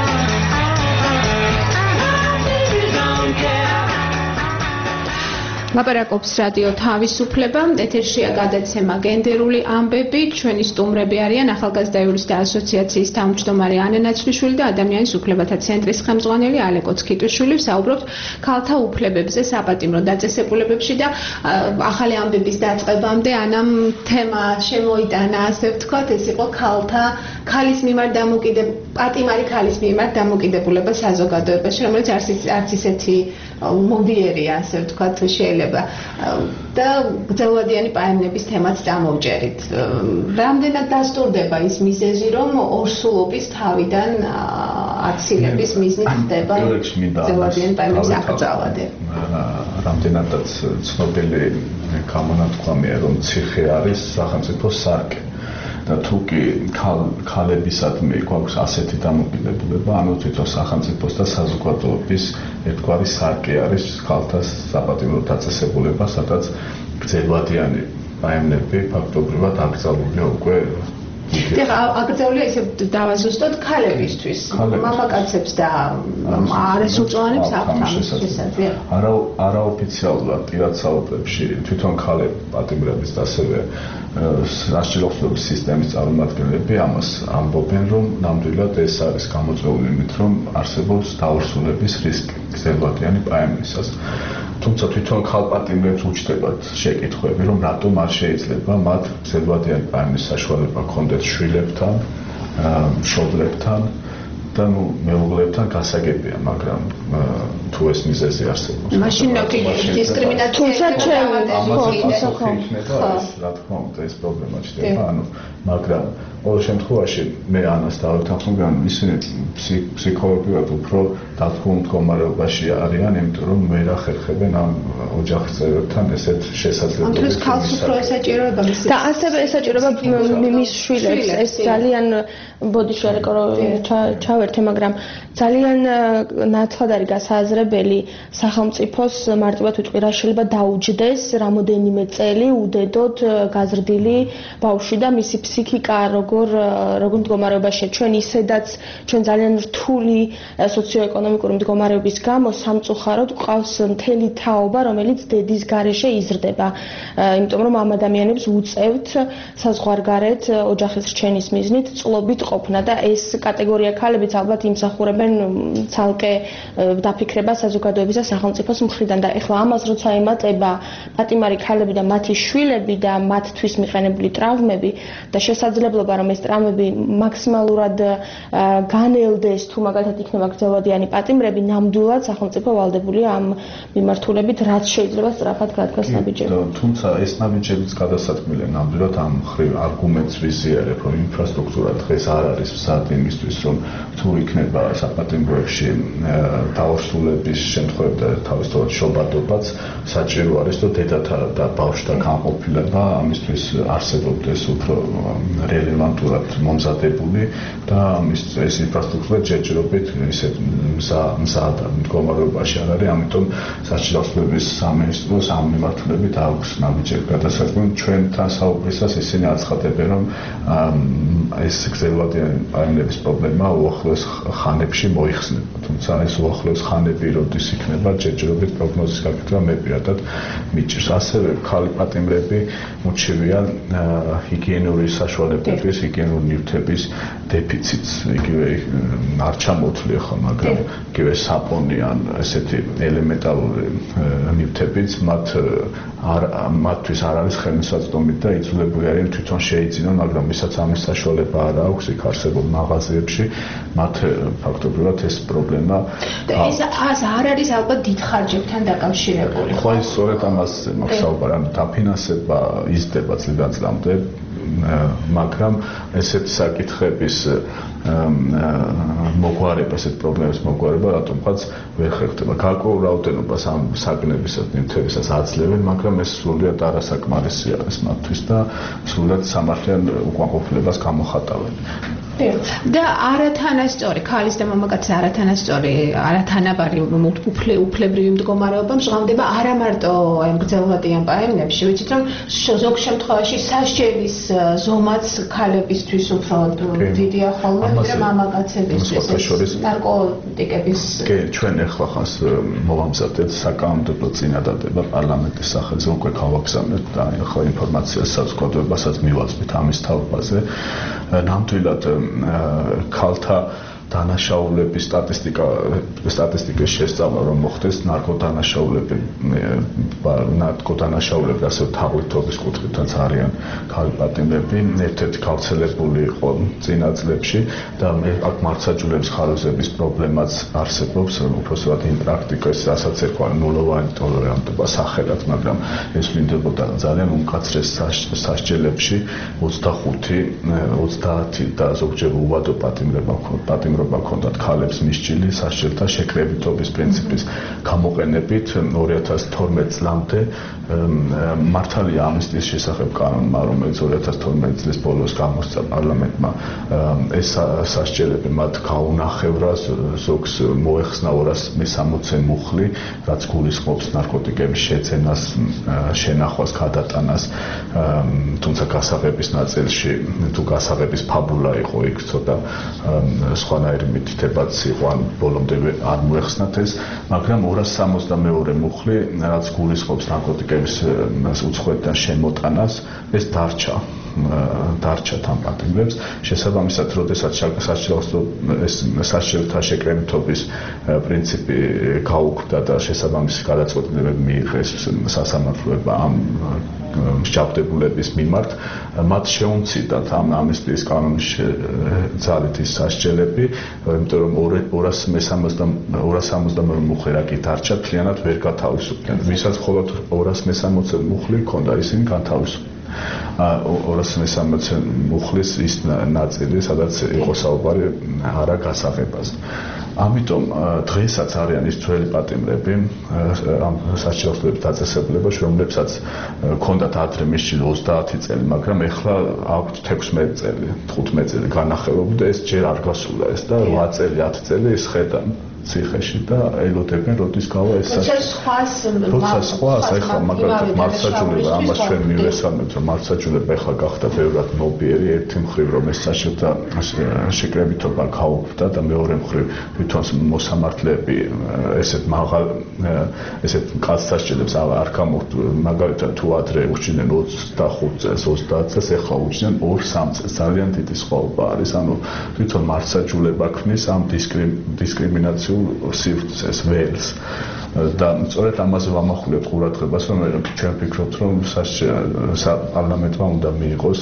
Speaker 8: My baby don't care.
Speaker 5: ლაპარაკობს რადიო თავისუფლება, ეთერშია გადაცემა გენდერული ამბები, ჩვენი სტუმრები არიან ახალგაზრდა იურისტთა ასოციაციის თავმჯდომარე ანე ნაცვლიშვილი და ადამიანის უფლებათა ცენტრის ხელმძღვანელი ალეკო ცქიტუშვილი. ვსაუბრობთ ქალთა უფლებებზე, საპატიმრო დაწესებულებებში და ახალი ამბების დაწყებამდე ანამ თემა შემოიტანა, ასე ვთქვათ, ეს იყო ქალთა ქალის მიმართ დამოკიდებ პატიმარი ქალის მიმართ დამოკიდებულება საზოგადოებაში, რომელიც არც არც ისეთი მოდიერია, ასე ვთქვათ, შეიძლება და გრძელვადიანი პაემნების თემაც წამოვჭერით. რამდენად დასტურდება ის მიზეზი, რომ ორსულობის თავიდან აცილების მიზნით ხდება გრძელვადიანი პაემნების აკრძალვადება?
Speaker 6: რამდენადაც ცნობილი გამონათქვამია, რომ ციხე არის სახელმწიფო სარკე. და თუ კი ქალებისადმი გვაქვს ასეთი დამოკიდებულება, ანუ თვითონ სახელმწიფოს და საზოგადოების ერთგვარი სარკე არის ქალთა საპატიმრო დაწესებულება, სადაც გრძელვადიანი პაემნები ფაქტობრივად აკრძალულია უკვე.
Speaker 5: ეხლა აკრძალულია ისე დავაზუსტოთ ქალებისთვის, მამაკაცებს და არასრულწლოვანებს აქვთ შესაძლია.
Speaker 6: არა არაოფიციალურად პირად საუბრებში თვითონ ქალები პატიმრების და ასევე სასჯელოხსნების სისტემის წარმომადგენლები ამას ამბობენ, რომ ნამდვილად ეს არის გამოწვეული იმით, რომ არსებობს დაორსულების რისკი გრძელვადიანი პაემნისას. თუმცა თვითონ ქალპატიმრებს უჩნდებათ შეკითხვები, რომ რატომ არ შეიძლება მათ გრძელვადიანი პაემნის საშუალება ჰქონდეთ შვილებთან, მშობლებთან და ნუ მეუღლებთან გასაგებია, მაგრამ თუ ეს მიზეზი არსებობს.
Speaker 5: მაშინ დისკრიმინაცია
Speaker 7: თუმცა ჩვენ
Speaker 6: რა თქმა უნდა ეს პრობლემა ჩნდება, ანუ მაგრამ ყოველ შემთხვევაში მე ანას დავეთანხმები, ანუ ისინი ფსიქოლოგიურად უფრო დათმობ მდგომარეობაში არიან, იმიტომ რომ ვერ ახერხებენ ამ ოჯახის წევრებთან ესეთ შესაძლებლობებს.
Speaker 5: ამ დროს ქალს უფრო ესაჭიროება მის
Speaker 7: და ასევე ესაჭიროება მის შვილებს, ეს ძალიან ბოდი შარეკო ჩავერთე, მაგრამ ძალიან ნათლად არის გასააზრებელი სახელმწიფოს მარტივად ვიტყვი, რა შეიძლება დაუჯდეს რამოდენიმე წელი უდედოდ გაზრდილი ბავშვი და მისი ფსიქიკა როგორ როგორ მდგომარეობაშია. ჩვენ ისედაც ჩვენ ძალიან რთული სოციოეკონომიკური მდგომარეობის გამო სამწუხაროდ გვყავს მთელი თაობა, რომელიც დედის გარეშე იზრდება. იმიტომ რომ ამ ადამიანებს უწევთ საზღვარგარეთ ოჯახის რჩენის მიზნით წლობით ყოფნა და ეს კატეგორია ქალებიც ალბათ იმსახურებენ ცალკე დაფიქრება საზოგადოების და სახელმწიფოს მხრიდან და ეხლა ამას როცა ემატება პატიმარი ქალები და მათი შვილები და მათთვის მიყენებული ტრავმები და შესაძლებლობა რომ ეს ტრავმები მაქსიმალურად განელდეს თუ მაგალითად იქნება გრძელვადიანი პატიმრები, ნამდვილად სახელმწიფო ვალდებულია ამ მიმართულებით რაც შეიძლება სწრაფად გადგას ნაბიჯები.
Speaker 6: თუმცა ეს ნაბიჯებიც გადასათქმელია ნამდვილად ამ მხრივ არგუმენტს ვიზიარებ, რომ ინფრასტრუქტურა დღეს არ არის მზად იმისთვის, რომ თუ იქნება საპატიმროებში დაორსულების შემთხვევები და თავისთავად შობადობაც საჭირო არის, რომ დედათა და ბავშვთა განყოფილება ამისთვის არსებობდეს უფრო რელევანტურად მომზადებული და ამის ეს ინფრასტრუქტურა ჯერჯერობით ისეთ მზად მდგომარეობაში არ არის, ამიტომ სასჯელოხსნების სამინისტროს ამ მიმართულებით აქვს ნაბიჯები გადასაწყვეტი. ჩვენთან საუბრისას ისინი აცხადებენ, რომ ეს გრძელვადიანი პაემნების პრობლემა უახლოეს ხანებში მოიხსნება. თუმცა ეს უახლოეს ხანები როდის იქნება, ჯერჯერობით პროგნოზის გაკეთება მე პირადად მიჭირს. ასევე ქალი პატიმრები მოჩივიან ჰიგიენური საშუალებების ჰიგიენური ნივთების დეფიციტს, იგივე არ ჩამოთვლი ხო, მაგრამ იგივე საპონი ან ესეთი ელემენტარული ნივთებიც მათ არ მათთვის არ არის ხელმისაწვდომი და იძულებული არიან თვითონ შეიძინონ, მაგრამ ვისაც ამის საშუალება არ აქვს იქ არსებულ მაღაზიებში, მათ ფაქტობრივად ეს პრობლემა
Speaker 5: და ეს არ არის ალბათ დიდ ხარჯებთან დაკავშირებული.
Speaker 6: ხო, ის სწორედ ამას მოგსაუბარ, ანუ დაფინანსება იზრდება წლიდან წლამდე, მაგრამ ესეთი საკითხების მოგვარება, ესეთ პრობლემების მოგვარება რატომღაც ვერ ხერხდება. გარკვეულ რაოდენობას ამ საგნებისას, ნივთებისას აძლევენ, მაგრამ ეს სრულიად არასაკმარისი არის მათთვის და სრულიად სამართლიან უკმაყოფილებას გამოხატავენ.
Speaker 5: და არათანასწორი, ქალის და მამაკაცის არათანასწორი, არათანაბარი უფლებრივი მდგომარეობა მჟღავდება არა მარტო აი მგრძელვადიან პაემნებში, ვიცით რომ ზოგ შემთხვევაში სასჯელის ზომაც ქალებისთვის უფრო დიდია ხოლმე, ვიდრე მამაკაცებისთვის. ნარკოტიკების
Speaker 6: კი, ჩვენ ახლა ხას მოვამზადეთ საკანონმდებლო წინადადება პარლამენტის სახელზე, უკვე გავაგზავნეთ და ახლა ინფორმაციას საზოგადოებასაც მივაწვით ამის თაობაზე. ნამდვილად ქალთა დანაშაულების სტატისტიკა სტატისტიკის შესწავლა რომ მოხდეს ნარკოდანაშაულები ნარკოდანაშაულები ასე თაღლითობის კუთხითაც არიან ქალი პატიმრები ერთ-ერთი გავრცელებული იყო წინა წლებში და აქ მართლმსაჯულების ხარისხების პრობლემაც არსებობს უпроსტად იმ პრაქტიკას რასაც ერქვა ნულოვანი ტოლერანტობა სახელად მაგრამ ეს ვლინდებოდა ძალიან უმკაცრეს სასჯელებში ოცდახუთი ოცდაათი და ზოგჯერ უვადო პატიმრება პატიმრობა ქონდათ ქალებს მისჯილი სასჯელთა შეკრებითობის პრინციპის გამოყენებით ორი ათას თორმეტ წლამდე მართალია ამნისტიის შესახებ კანონმა რომელიც ორი ათას თორმეტ წლის ბოლოს გამოსცა პარლამენტმა ეს სასჯელები მათ გაუნახევრა ზოგს მოეხსნა ორას მესამოცე მუხლი რაც გულისხმობს ნარკოტიკების შეძენას შენახვას გადატანას თუმცა გასაღების ნაწილში თუ გასაღების ფაბულა იყო იქ ცოტა სხვანაირი მითითებაც იყო ან ბოლომდე არ მოეხსნათ ეს მაგრამ ორას სამოცდამეორე მუხლი რაც გულისხმობს ნარკოტიკების უცხოეთიდან შემოტანას ეს დარჩა დარჩა თან პატიმრებს შესაბამისად როდესაც ეს სასჯელთა შეკრებითობის პრინციპი გაუქმდა და შესაბამისი გადაწყვეტილებები მიიღეს სასამართლოებმა ამ მსჯავრდებულების მიმართ მათ შეუმცირდათ ამ ამნისტიის კანონის ძალით ის სასჯელები იმიტომ რომ ორას სამოცდამეორე მუხლი რა კი დარჩა მთლიანად ვერ გათავისუფლდნენ ვისაც მხოლოდ ორას მესამოცე მუხლი ჰქონდა ისინი გათავისუფლდნენ ორას მესამოცე მუხლის ის ნაწილი სადაც იყო საუბარი არა გასაღებაზე ამიტომ დღესაც არიან ის ძველი პატიმრები ამ სასჯელების დაწესებულებაში რომლებსაც ჰქონდათ ადრე მისჯილი ოცდაათი წელი მაგრამ ეხლა აქვთ თექვსმეტი წელი თხუთმეტი წელი განახელვები და ეს ჯერ არ გასულა ეს და რვა წელი ათი წელი ის ხედან ციხეში და ელოდებენ როდის გავა ეს
Speaker 5: სასჯელი
Speaker 6: როცა სხვას ეხლა მაგალითად მართლმსაჯულება ამას ჩვენ მივესალმეთ რომ მართლმსაჯულება ეხლა გახდა ბევრად ნობიერი ერთი მხრივ რომ ეს სასჯელთა შეკრებითობა გაუქმდა და მეორე მხრივ თვითონ მოსამართლეები ესეთ მაღალ ესეთ მკაცრ სასჯელებს არ გამოხდ მაგალითად თუ ადრე უჩინენ ოცდახუთ წელს ოცდაათ წელს ეხლა უჩინენ ორ სამ წელს ძალიან დიდი სხვაობა არის ანუ თვითონ მართლმსაჯულება ქმნის ამ დისკრიმინაციას სივრცეს ველს და სწორედ ამაზე ვამახვილებთ ყურადღებას რომ ჩვენ ვფიქრობთ რომ პარლამენტმა უნდა მიიღოს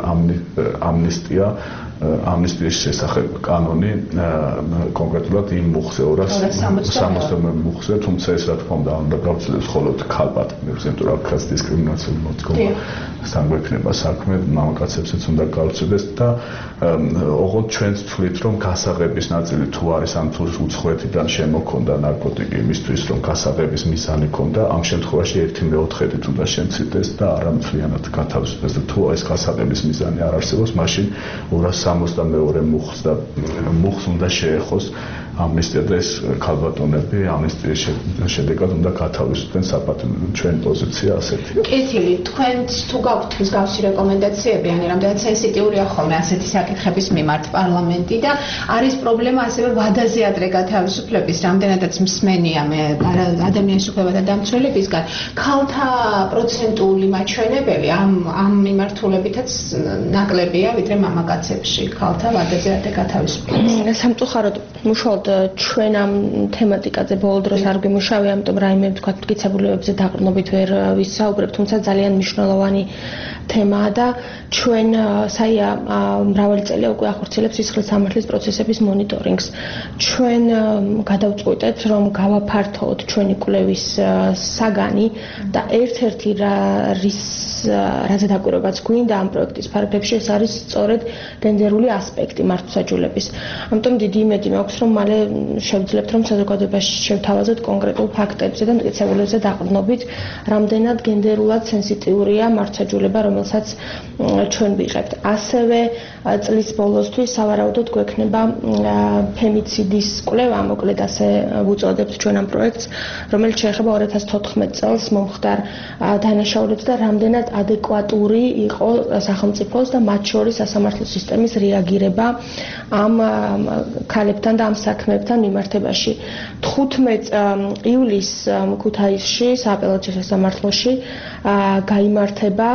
Speaker 6: ამნისტია ამნისტიის შესახებ კანონი კონკრეტულად იმ მუხზე ორას სამოცდამეორე მუხზე თუმცა ეს რა თქმა უნდა უნდა გავცილდეს მხოლოდ ქალპატიმრებს იმიტომ რომ აქაც დისკრიმინაციული მოდგომა სამგვექნება საქმე მამაკაცებსაც უნდა გავცილდეს და ოღონდ ჩვენც ვთვლით რომ გასაღების ნაწილი თუ არის ამ თუ უცხოეთიდან შემოქონდა ნარკოტიკი იმისთვის რომ გასაღების მიზანი ქონდა ამ შემთხვევაში ერთი მეოთხედით უნდა შემცირდეს და არა მთლიანად გათავისუფლდეს და თუ ეს გასაღების მიზანი არ არსებობს მაშინ ორას სამოცდამეორე მუხს და მუხს უნდა შეეხოს ამნისტია და ეს ქალბატონები ამნისტიის შედეგად უნდა გათავისუფლდნენ საპატიმრო. Ჩვენ პოზიცია ასეთია.
Speaker 5: კეთილი, თქვენ თუ გაქვთ მსგავსი რეკომენდაციები, ან რამდენად სენსიტიურია ხოლმე ასეთი საკითხების მიმართ პარლამენტი და არის პრობლემა ასევე ვადაზე ადრე გათავისუფლების, რამდენადაც მსმენია მე ადამიანის უფლებათა დამცველებისგან, ქალთა პროცენტული მაჩვენებელი ამ ამ მიმართულებითაც ნაკლებია, ვიდრე მამაკაცებში ქალთა ვადაზე ადრე გათავისუფლების.
Speaker 7: სამწუხაროდ მუშაობ ჩვენ ამ თემატიკაზე ბოლო დროს არ გვიმუშავია, ამიტომ რაიმე ვთქვათ მტკიცებულებებზე დაყრდნობით ვერ ვისაუბრებ, თუმცა ძალიან მნიშვნელოვანი თემაა და ჩვენ საია მრავალი წელია უკვე ახორციელებს სისხლის სამართლის პროცესების მონიტორინგს. ჩვენ გადავწყვიტეთ, რომ გავაფართოვოთ ჩვენი კვლევის საგანი და ერთ-ერთი რის რაზე დაკვირვებაც გვინდა ამ პროექტის ფარგლებში ეს არის სწორედ გენდერული ასპექტი მართლმსაჯულების. ამიტომ დიდი იმედი მაქვს, რომ მალე შევძლებთ, რომ საზოგადოებაში შევთავაზოთ კონკრეტულ ფაქტებზე და მტკიცებულებებზე დაყრდნობით, რამდენად გენდერულად სენსიტიურია მართლმსაჯულება, რომელსაც ჩვენ ვიღებთ. ასევე წლის ბოლოსთვის სავარაუდოდ გვექნება ფემიციდის კვლევა, მოკლედ ასე ვუწოდებთ ჩვენ ამ პროექტს, რომელიც შეეხება ორი ათას თოთხმეტ წელს მომხდარ დანაშაულებს და რამდენად ადეკვატური იყო სახელმწიფოს და მათ შორის სასამართლო სისტემის რეაგირება ამ ქალებთან და ამ საქმეებთან მიმართებაში. თხუთმეტ ივლისს ქუთაისში სააპელაციო სასამართლოში გაიმართება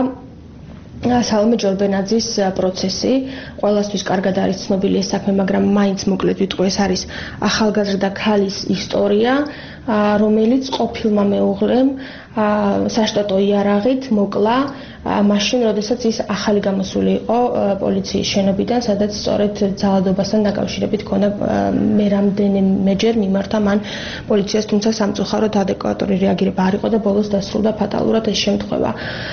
Speaker 7: სალომე ჯორბენაძის პროცესი. ყველასთვის კარგად არის ცნობილი ეს საქმე, მაგრამ მაინც მოკლედ ვიტყვი, ეს არის ახალგაზრდა ქალის ისტორია, რომელიც ყოფილმა მეუღლემ საშტატო იარაღით მოკლა მაშინ, როდესაც ის ახალი გამოსული იყო პოლიციის შენობიდან, სადაც სწორედ ძალადობასთან დაკავშირებით ქონდა მე რამდენიმეჯერ მიმართა მან პოლიციას, თუმცა სამწუხაროდ ადეკვატური რეაგირება არ იყო და ბოლოს დასრულდა ფატალურად ეს შემთხვევა.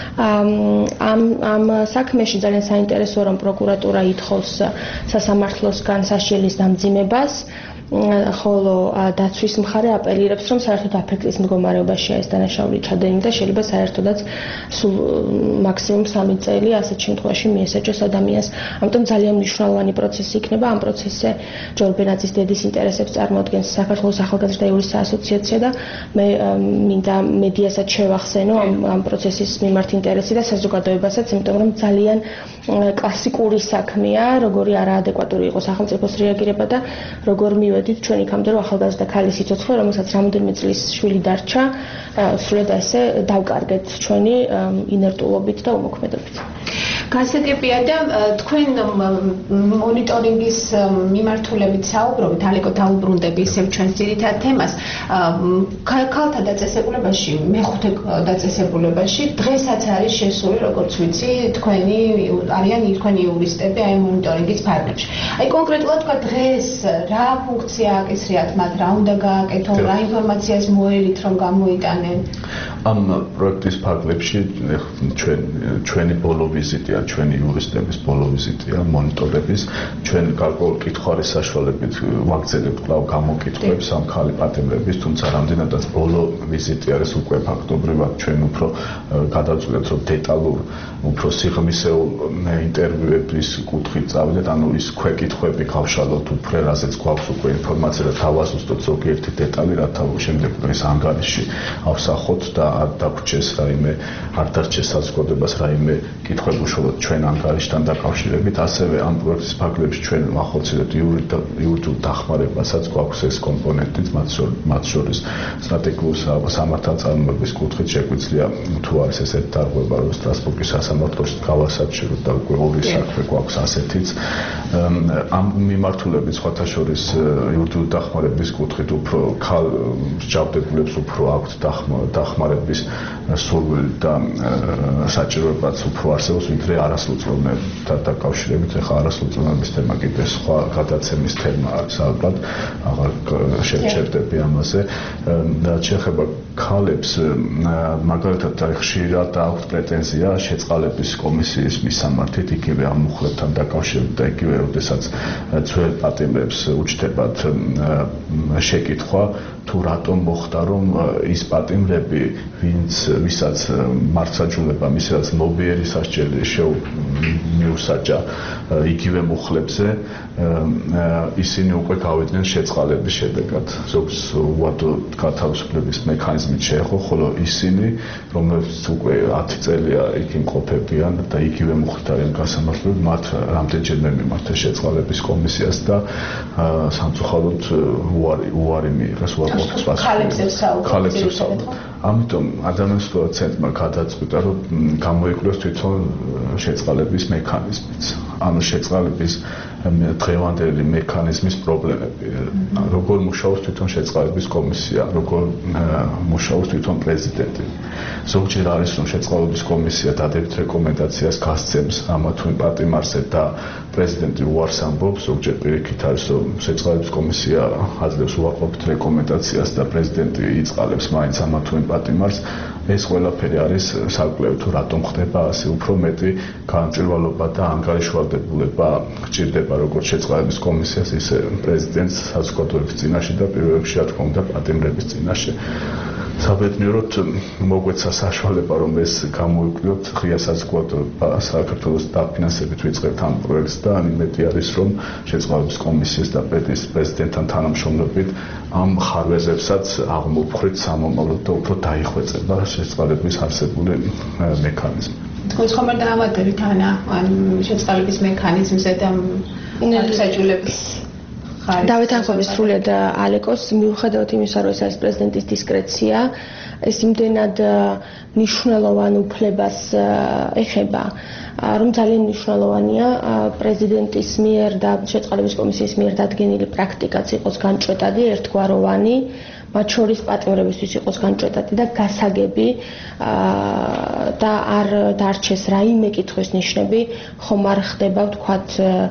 Speaker 7: ამ ამ საქმეში ძალიან საინტერესოა, რომ პროკურატურა ითხოვს სასამართლოსგან საშიელის დამძიმებას, ხოლო დაცვის მხარე აპელირებს, რომ საერთოდ აფექტის მდგომარეობაშია ეს დანაშაული ჩადენილი და შეიძლება საერთოდაც სულ მაქსიმუმ სამი წელი ასეთ შემთხვევაში მიესაჯოს ადამიანს. ამიტომ ძალიან მნიშვნელოვანი პროცესი იქნება. ამ პროცესზე ჯორბენაძის დედის ინტერესებს წარმოადგენს საქართველოს ახალგაზრდა იურისტთა ასოციაცია და მე მინდა მედიასაც შევახსენო ამ ამ პროცესის მიმართ ინტერესი და საზოგადოებასაც, იმიტომ რომ ძალიან კლასიკური საქმეა, როგორი არაადეკვატური იყო სახელმწიფოს რეაგირება და როგორ მივედით ჩვენ იქამდე, რომ ახალგაზრდა ქალის სიცოცხლე, რომელსაც რამოდენიმე წლის შვილი დარჩა, სრულად ესე დავკარგეთ ჩვენი ინერტულობით და უმოქმედობით.
Speaker 5: გასაგებია და თქვენ მონიტორინგის მიმართულებით საუბრობთ, ალეკო დაუბრუნდები ისევ ჩვენს ძირითად თემას. ქალთა დაწესებულებაში, მეხუთე დაწესებულებაში დღესაც არის შესული, როგორც ვიცი, თქვენი არიან თქვენი იურისტები აი მონიტორინგის ფარგლებში. აი კონკრეტულად თქვა დღეს რა ფუნქცია აკისრიათ მათ, რა უნდა გააკეთონ, რა ინფორმაციას მოელით, რომ გამოიტანენ?
Speaker 6: ამ პროექტის ფარგლებში ჩვენ ჩვენი ბოლო ვიზიტია, ჩვენი იურისტების ბოლო ვიზიტია, მონიტორების, ჩვენ გარკვეულ კითხვის საშუალებით ვაგრძელებთ კვლავ გამოკითხვებს ამ ქალი პატიმრების, თუმცა რამდენადაც ბოლო ვიზიტი არის უკვე ფაქტობრივად ჩვენ უფრო გადავწყვეტთ, რომ დეტალურ, უფრო სიღრმისეულ ინტერვიუების კუთხით წავიდეთ, ანუ ის ქვეკითხვები გავშალოთ უფრო, რაზეც გვაქვს უკვე ინფორმაცია და თავაზუსტოთ ზოგიერთი დეტალი, რათა შემდეგ ეს ანგარიში ავსახოთ და არ დაგვრჩეს რაიმე, არ დარჩეს საზოგადოებას რაიმე კითხვები უშუალოდ ჩვენ ანგარიშთან დაკავშირებით. ასევე ამ პროექტის ფარგლებში ჩვენ ვახორციელებთ იურიდიულ დახმარებასაც, გვაქვს ეს კომპონენტიც, მათ შორის სტრატეგიული სამართალწარმოების კუთხით შეგვიძლია თუ არის ესეთი დარღვევა, რომ სტრასბურგის სასამართლოში გავასაჩივროთ და უკვე ორი საქმე გვაქვს ასეთიც. ამ მიმართულებით სხვათა შორის იურიდიული დახმარების კუთხით უფრო ქალ მსჯავრდებულებს უფრო აქვთ დახმარების სურვილი და საჭიროებაც უფრო არსებობს, ვიდრე არასრულწლოვნებთან დაკავშირებით. ეხლა არასრულწლოვნების თემა კიდე სხვა გადაცემის თემა არის ალბათ, აღარ შევჩერდები ამაზე. რაც შეეხება ქალებს, მაგალითად ხშირად აქვთ პრეტენზია შეწყალების კომისიის მისამართით, იგივე ამ მუხლებთან დაკავშირებით და იგივე როდესაც ძველ პატიმრებს უჩნდებათ შეკითხვა, თუ რატომ მოხდა, რომ ის პატიმრები, ვინც ვისაც მართლმსაჯულება, ვისაც მობიერი სასჯელი მიუსაჯა იგივე მუხლებზე ისინი უკვე გავიდნენ შეწყალების შედეგად ზოგს უადო გათავისუფლების მექანიზმით შეეხო ხოლო ისინი რომლებიც უკვე ათი წელია იქ იმყოფებიან და იგივე მუხლით არიან გასამართლებლები მათ რამდენჯერმე მიმართეს შეწყალების კომისიას და სამწუხაროდ უარი უარი მიიღეს უარყოფის
Speaker 5: ხალხებს
Speaker 6: ხალხებს ამიტომ ადამიანის ცენტრმა გადაწყვიტა რომ გამოიკვლიოს თვითონ შეწყალების მექანიზმიც ანუ შეწყალების დღევანდელი მექანიზმის პრობლემები როგორ მუშაობს თვითონ შეწყალების კომისია როგორ მუშაობს თვითონ პრეზიდენტი ზოგჯერ არის რომ შეწყალების კომისია დადებით რეკომენდაციას გასცემს ამა თუ იმ პატიმარზე და პრეზიდენტი უარს ამბობს ზოგჯერ პირიქით არის რომ შეწყალების კომისია აძლევს უარყოფით რეკომენდაციას და პრეზიდენტი იწყალებს მაინც ამა თუ იმ პატიმარს ეს ყველაფერი არის საკვლევი თუ რატომ ხდება ასე უფრო მეტი განმჭირვალობა და ანგარიშვალდებულება გჭირდება როგორც შეწყალების კომისიას ისე პრეზიდენტს საზოგადოების წინაშე და პირველ რიგში რა თქმა უნდა პატიმრების წინაშე საბედნიეროდ მოგვეცა საშუალება რომ ეს გამოიკვლიოთ ღია საზოგადოება საქართველოს დაფინანსებით ვიწყებთ ამ პროექტს და იმედი არის რომ შეწყალების კომისიის და პრეზიდენტთან თანამშრომლობით ამ ხარვეზებსაც აღმოფხრით სამომავლოდ და უფრო დაიხვეწება შეწყალების არსებული მექანიზმი.
Speaker 5: თქვენ ხომ არ დაავადებით ანა ან შეწყალების მექანიზმზე და საჭულების
Speaker 7: დავეთანხმების სრულად ალეკოს მიუხედავად იმისა რომ ეს არის პრეზიდენტის დისკრეცია ეს იმდენად მნიშვნელოვან უფლებას ეხება რომ ძალიან მნიშვნელოვანია პრეზიდენტის მიერ და შეწყალების კომისიის მიერ დადგენილი პრაქტიკაც იყოს განჭვეტადი ერთგვაროვანი მათ შორის პატიმრებისთვის იყოს განჭვეტადი და გასაგები და არ დარჩეს რაიმე კითხვის ნიშნები ხომ არ ხდება ვთქვათ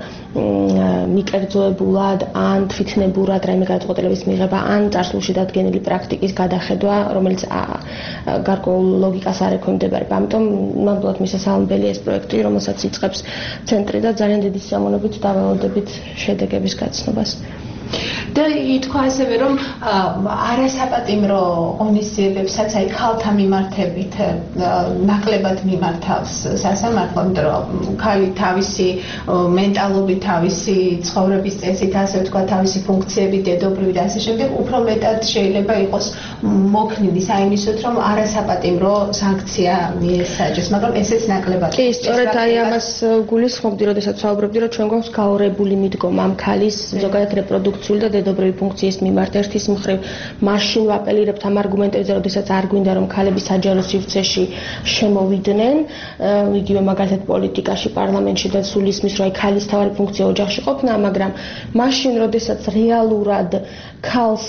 Speaker 7: მიკერძოებულად ან თვითნებურად რაიმე გადაწყვეტილების მიღება ან წარსულში დადგენილი პრაქტიკის გადახედვა რომელიც გარკვეულ ლოგიკას არ ექვემდებარება ამიტომ ნამდვილად მისასალმებელი ეს პროექტი რომელსაც იწყებს ცენტრი და ძალიან დიდი სიამოვნებით დაველოდებით შედეგების გაცნობას
Speaker 5: და ითქვა ასევე რომ არასაპატიმრო ღონისძიებებსაც აი ქალთა მიმართებით ნაკლებად მიმართავს სასამართლო რომ ქალი თავისი მენტალობით თავისი ცხოვრების წესით ასე ვთქვა თავისი ფუნქციებით დედობრივი და ასე შემდეგ უფრო მეტად შეიძლება იყოს მოქნილი საიმისოთ რომ არასაპატიმრო სანქცია მიესაჯეს მაგრამ ესეც ნაკლებად
Speaker 7: კი სწორედ აი ამას გულისხმობდი როდესაც ვსაუბრობდი რომ ჩვენ გვაქვს გაორებული მიდგომა ამ ქალის ზოგადად რეპროდუქციული და დედობრივი ფუნქციის მიმართ ერთის მხრივ მაშინ ვაპელირებთ ამ არგუმენტებზე როდესაც არ გვინდა რომ ქალები საჯარო სივრცეში შემოვიდნენ იგივე მაგალითად პოლიტიკაში პარლამენტში და სულ ისმის რომ აი ქალის თავარი ფუნქცია ოჯახში ყოფნა მაგრამ მაშინ როდესაც რეალურად ქალს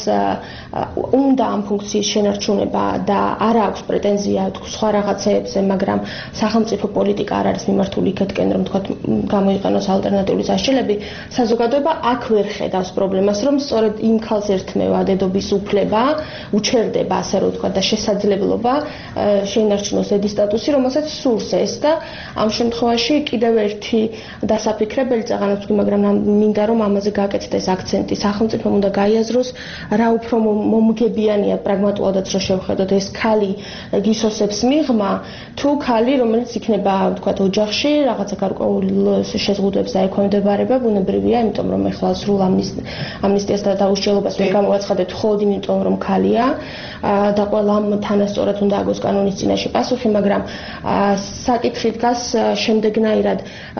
Speaker 7: უნდა ამ ფუნქციის შენარჩუნება და არ აქვს პრეტენზია სხვა რაღაცეებზე მაგრამ სახელმწიფო პოლიტიკა არ არის მიმართული იქეთკენ რომ თქვა გამოიყენოს ალტერნატიული სასჯელები საზოგადოება აქ ვერ ხედავს პრობლემას რომ სწორედ იმ ქალს ერთმევა დედობის უფლება უჩერდება ასე რომ ვთქვა და შესაძლებლობა შეინარჩუნოს დედის სტატუსი რომელსაც სურს ეს და ამ შემთხვევაში კიდევ ერთი დასაფიქრებელი წაღანაც ვთქვი მაგრამ მინდა რომ ამაზე გააკეთდეს აქცენტი სახელმწიფომ უნდა გაიაზროს რა უფრო მომგებიანია პრაგმატულადაც რომ შევხედოთ ეს ქალი გისოსებს მიღმა თუ ქალი რომელიც იქნება ვთქვა ოჯახში რაღაცა გარკვეულ შეზღუდვებს დაექვემდებარება ბუნებრივია იმიტომ რომ ეხლა სრულ ამნისტიას და დაუსჯელობას ვერ გამოვაცხადეთ მხოლოდ იმიტომ რომ ქალია და ყველა თანასწორად უნდა აგოს კანონის წინაშე პასუხი მაგრამ საკითხი დგას შემდეგნაირად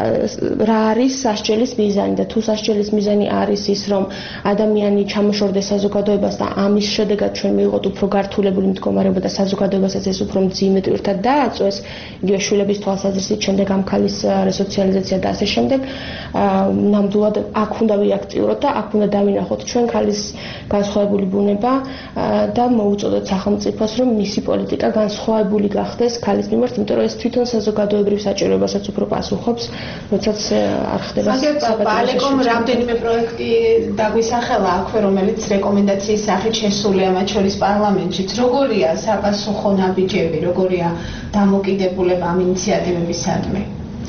Speaker 7: რა არის სასჯელის მიზანი და თუ სასჯელის მიზანი არის ის რომ ადამიანი ჩამოშორდეს საზოგადოებას და ამის შედეგად ჩვენ მივიღოთ უფრო გართულებული მდგომარეობა და საზოგადოებასაც ეს უფრო მძიმე ტვირთად დააწვეს იგივე შვილების თვალსაზრისით შემდეგ ამ ქალის რესოციალიზაცია და ასე შემდეგ ნამდვილად აქ უნდა ვიაქტიუროთ და აქ უნდა დავინახოთ ჩვენ ქალის განსხვავებული ბუნება და მოუწოდოთ სახელმწიფოს რომ მისი პოლიტიკა განსხვავებული გახდეს ქალის მიმართ იმიტომ რომ ეს თვითონ საზოგადოებრივ საჭიროებასაც უფრო პასუხობს როდესაც არ ხდება
Speaker 5: ალეკომ რამდენიმე პროექტი დაგვისახელა აქვე რომელიც რეკომენდაციის სახით შესულია მათ შორის პარლამენტშიც როგორია საპასუხო ნაბიჯები როგორია დამოკიდებულება ამ ინიციატივებისადმი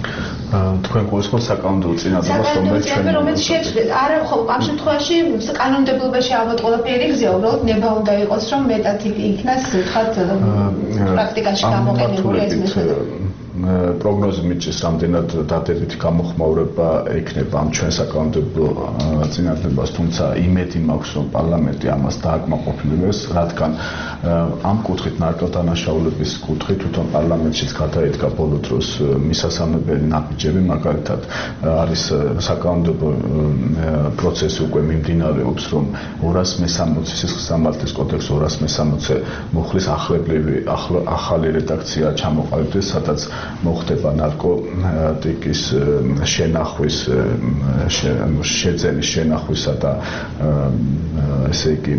Speaker 6: თქვენ გულისხმობთ საკანონმდებლო წინადადებას რომელიც ჩვენ
Speaker 5: რომელიც შეჭრეთ არა ხო ამ შემთხვევაში კანონმდებლობაში ალბათ ყველაფერი იგზია უბრალოდ ნება უნდა იყოს რომ მეტად იქნას ვთქვათ პრაქტიკაში გამოყენებული ეს მეთოდი
Speaker 6: პროგნოზი მიჭის, რამდენად დადებითი გამოხმაურება ექნება ამ ჩვენ საკანონმდებლო წინადადებას, თუმცა იმედი მაქვს, რომ პარლამენტი ამას დააკმაყოფილებს, რადგან ამ კუთხით ნარკოდანაშაულების კუთხით თვითონ პარლამენტშიც გადაედგა ბოლო დროს მისასალმებელი ნაბიჯები, მაგალითად არის საკანონმდებლო პროცესი უკვე მიმდინარეობს, რომ ორას მესამოცი სისხლისამართლის კოდექსს ორას მესამოცი მოხლის ახლებრივი ახალი რედაქცია ჩამოყალიბდეს, სადაც მოხდება ნარკოტიკის შენახვის შეძენის შენახვისა და ესე იგი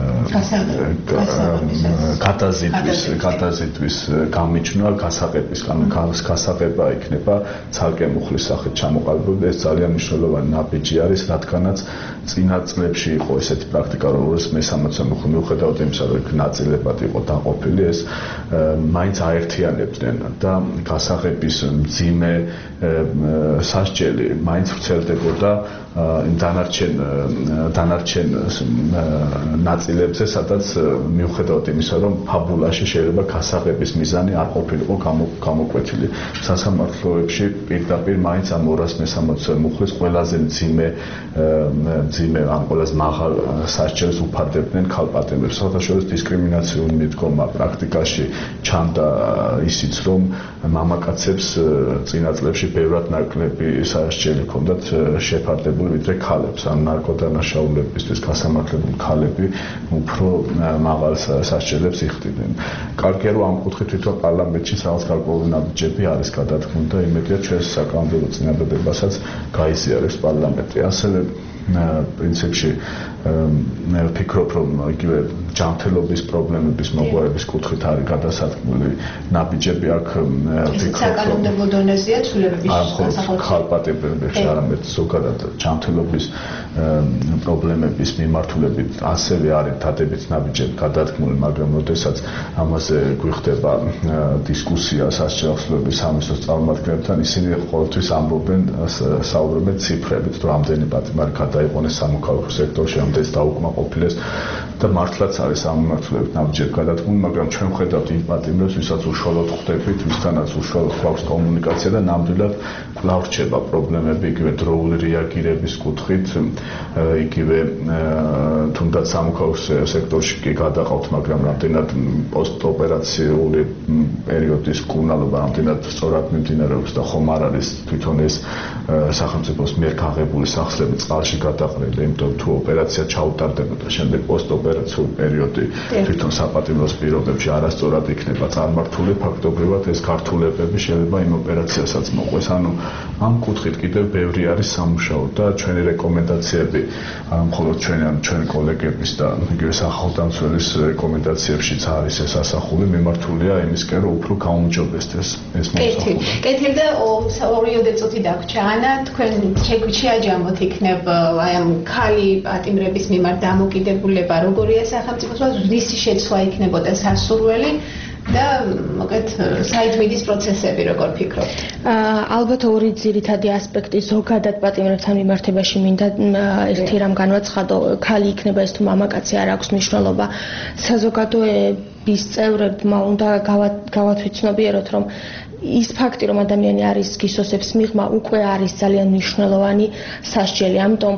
Speaker 6: გადაზიდვის გადაზიდვის გამიჩნვა, გასაღების გასაღება იქნება ცალკე მუხლის სახით ჩამოყალიბებული. ეს ძალიან მნიშვნელოვანი ნაბიჯი არის, რადგანაც წინა წლებში იყო ესეთი პრაქტიკა, რომ ორას მესამოცი მუხლი მიუხედავად იმისა, რომ იქ ნაწილებად იყო დაყოფილი, ეს მაინც აერთიანებდნენ და გასაღების მძიმე სასჯელი მაინც ვრცელდებოდა იმ დანარჩენ დანარჩენ ნაწილებზე, სადაც მიუხედავად იმისა, რომ ფაბულაში შეიძლება გასაღების მიზანი არ ყოფილიყო გამოკვეთილი. სასამართლოებში პირდაპირ მაინც ამ ორას მესამოცი მუხლის ყველაზე მძიმე მძიმე ამ ყველაზე მაღალ სასჯელს უფარდებდნენ ქალპატიმრებს. საერთაშორისო დისკრიმინაციული მიდგომა პრაქტიკაში ჩანდა ისიც, რომ მამაკაცებს წინა წლებში ბევრად ნაკლები სასჯელი ჰქონდათ შეფარდებული ვიდრე ქალებს. ამ ნარკოდანაშაულებისთვის გასამართლებული ქალები უფრო მაღალ სასჯელებს იხდიდნენ. კარგია, რომ ამ კუთხით თვითონ პარლამენტშიც რაღაც გარკვეული ნაბიჯები არის გადადგმული და იმედია ჩვენ საკანონმდებლო წინადადებასაც გაიზიარებს პარლამენტი. ასევე პრინციპში მე ვფიქრობ, რომ იგივე ჯანმრთელობის პრობლემების მოგვარების კუთხით არის გადასადგმული ნაბიჯები. აქ ვფიქრობ,
Speaker 5: საკანონმდებლო დონეზეა ცვლილებების
Speaker 6: შესახებ ქალპატიმრებში, არამედ ზოგადად ჯანმრთელობის პრობლემების მიმართულებით ასევე არის დადებითი ნაბიჯები გადადგმული, მაგრამ როდესაც ამაზე გვიხდება დისკუსია სასჯელოსნობის სამეცნიერო წარმომადგენლებთან, ისინი ყოველთვის ამბობენ, საუბრობენ ციფრებით, რომ ამდენი პატიმარი გადაიყვანეს სამოქალაქო სექტორში, ამდენს დაუკმაყოფილეს და მართლაც არის სამმართველოდ ნაბიჯები გადადგმული, მაგრამ ჩვენ ვხედავთ იმ პატიმრებს, ვისაც უშუალოდ ხვდებით, ვისთანაც უშუალოდ გვაქვს კომუნიკაცია და ნამდვილად კვლავ რჩება პრობლემები, იგივე დროული რეაგირების კუთხით, იგივე თუნდაც სამოქალაქო სექტორში კი გადაყავთ, მაგრამ რამდენად პოსტოპერაციული პერიოდის კურნალობა რამდენად სწორად მიმდინარეობს და ხომ არ არის თვითონ ეს სახელმწიფოს მიერ გაღებული სახსრები წყალში გადაყრილი, იმიტომ თუ ოპერაცია ჩაუტარდებოდა, შემდეგ პოსტოპერაციული პერიოდი თვითონ საპატიმროს პირობებში არასწორად იქნება წარმართული, ფაქტობრივად ეს გართულებები შეიძლება იმ ოპერაციასაც მოყვეს. ანუ ამ კუთხით კიდევ ბევრი არის სამუშაო და ჩვენი რეკომენდაციები, არა მხოლოდ ჩვენი, ან ჩვენი კოლეგების და იგივე სახელმწიფოს რეკომენდაციებშიც არის ეს ასახული, მიმართულია იმისკენ, რომ უფრო გაუმჯობესდეს ეს მოსახულება.
Speaker 5: კეთილ და ორიოდე წუთი დაგვრჩა. ანა, თქვენ შეაჯამოთ იქნებ აი ამ ქალი პატიმრების მიმართ დამოკიდებულება, როგორია სახელმწიფოს, ვისი შეცვლა იქნებოდა სასურველი და მოკეთ საითმიდის პროცესები როგორ ფიქრობთ?
Speaker 7: ალბათ ორი ძირითადი ასპექტი ზოგადად პატიმრებთან მიმართებაში მინდა ერთი რამ განვაცხადო, ქალი იქნება ეს თუ მამაკაცი არ აქვს მნიშვნელობა. საზოგადოების წევრებმა უნდა გავათვითცნობიეროთ, რომ ის ფაქტი, რომ ადამიანი არის გისოსებს მიღმა, უკვე არის ძალიან მნიშვნელოვანი სასჯელი. ამიტომ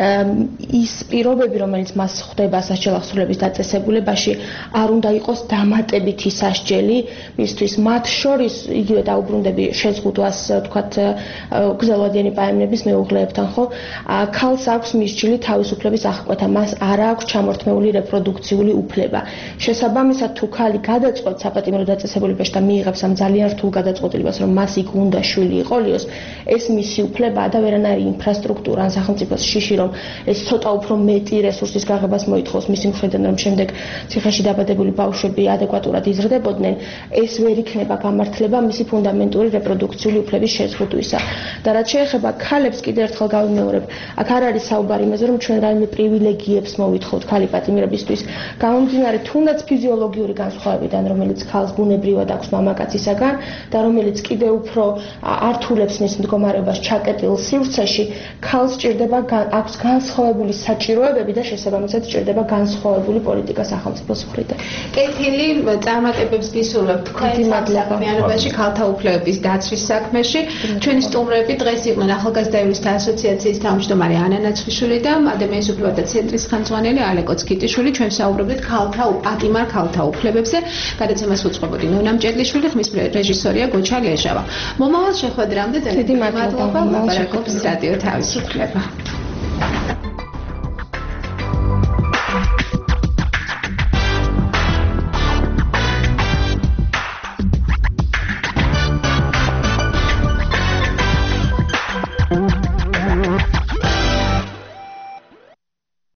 Speaker 7: ის პირობები, რომელიც მას ხვდება სასჯელახსრულების დაწესებულებაში, არ უნდა იყოს დამატებითი სასჯელი მისთვის. მათ შორის იგივე დაუბრუნდები შეზღუდვას, თქვათ, გრძელვადიანი პაემნების მეუღლეებთან, ხო? ქალს აქვს მისჯილი თავისუფლების აღკვეთა, მას არ აქვს ჩამორთმეული რეპროდუქციული უფლება. შესაბამისად, თუ ქალი გადაწყვეტს საპატიმრო დაწესებულებაში და მიიღებს ამ ძალიან რთულ გადაწყვეტილებას, რომ მას იქ უნდა შვილი იყოლიოს, ეს მისი უფლებაა და ვერანაირი ინფრასტრუქტურა ან სახელმწიფოს შიში, რომ ეს ცოტა უფრო მეტი რესურსის გაღებას მოითხოვს მისი მხრიდან, რომ შემდეგ ციხეში დაბადებული ბავშვები ადეკვატურად იზრდებოდნენ, ეს ვერ იქნება გამართლება მისი ფუნდამენტური რეპროდუქციული უფლების შეზღუდვისა. და რაც შეეხება ქალებს, კიდევ ერთხელ გავიმეორებ, აქ არ არის საუბარი იმაზე, რომ ჩვენ რაიმე პრივილეგიებს მოვითხოვთ ქალი პატიმრებისთვის, გამომდინარე თუნდაც ფიზიოლოგიური განსხვავებიდან, რომელიც ქალს ბუნებრივად აქვს მამაკაცისაგან და რომელიც კიდევ უფრო ართულებს მის მდგომარეობას ჩაკეტილ სივრცეში, ქალს ჭირდება აქვს განსხვავებული საჭიროებები და შესაბამისად ჭირდება განსხვავებული პოლიტიკა სახელმწიფოს მხრიდან.
Speaker 5: კეთილი წარმატებებს გისურვებთ თქვენი საქმიანობაში ქალთა უფლებების დაცვის საქმეში. ჩვენი სტუმრები დღეს იყვნენ ახალგაზრდა იურისტთა ასოციაციის თავმჯდომარე ანა ნაცვლიშვილი და ადამიანის უფლებათა ცენტრის ხელმძღვანელი ალეკო ცქიტიშვილი. ჩვენ საუბრობდით ქალთა პატიმარ ქალთა უფლებებზე. გადაცემას უწყობოდი ნონა მჭედლიშვილი, ხმის რეჟისორია გოჩა ლეჟავა. მომავალ შეხვედრამდე დიდი მადლობა. ლაპარაკობს რადიო თავისუფლება.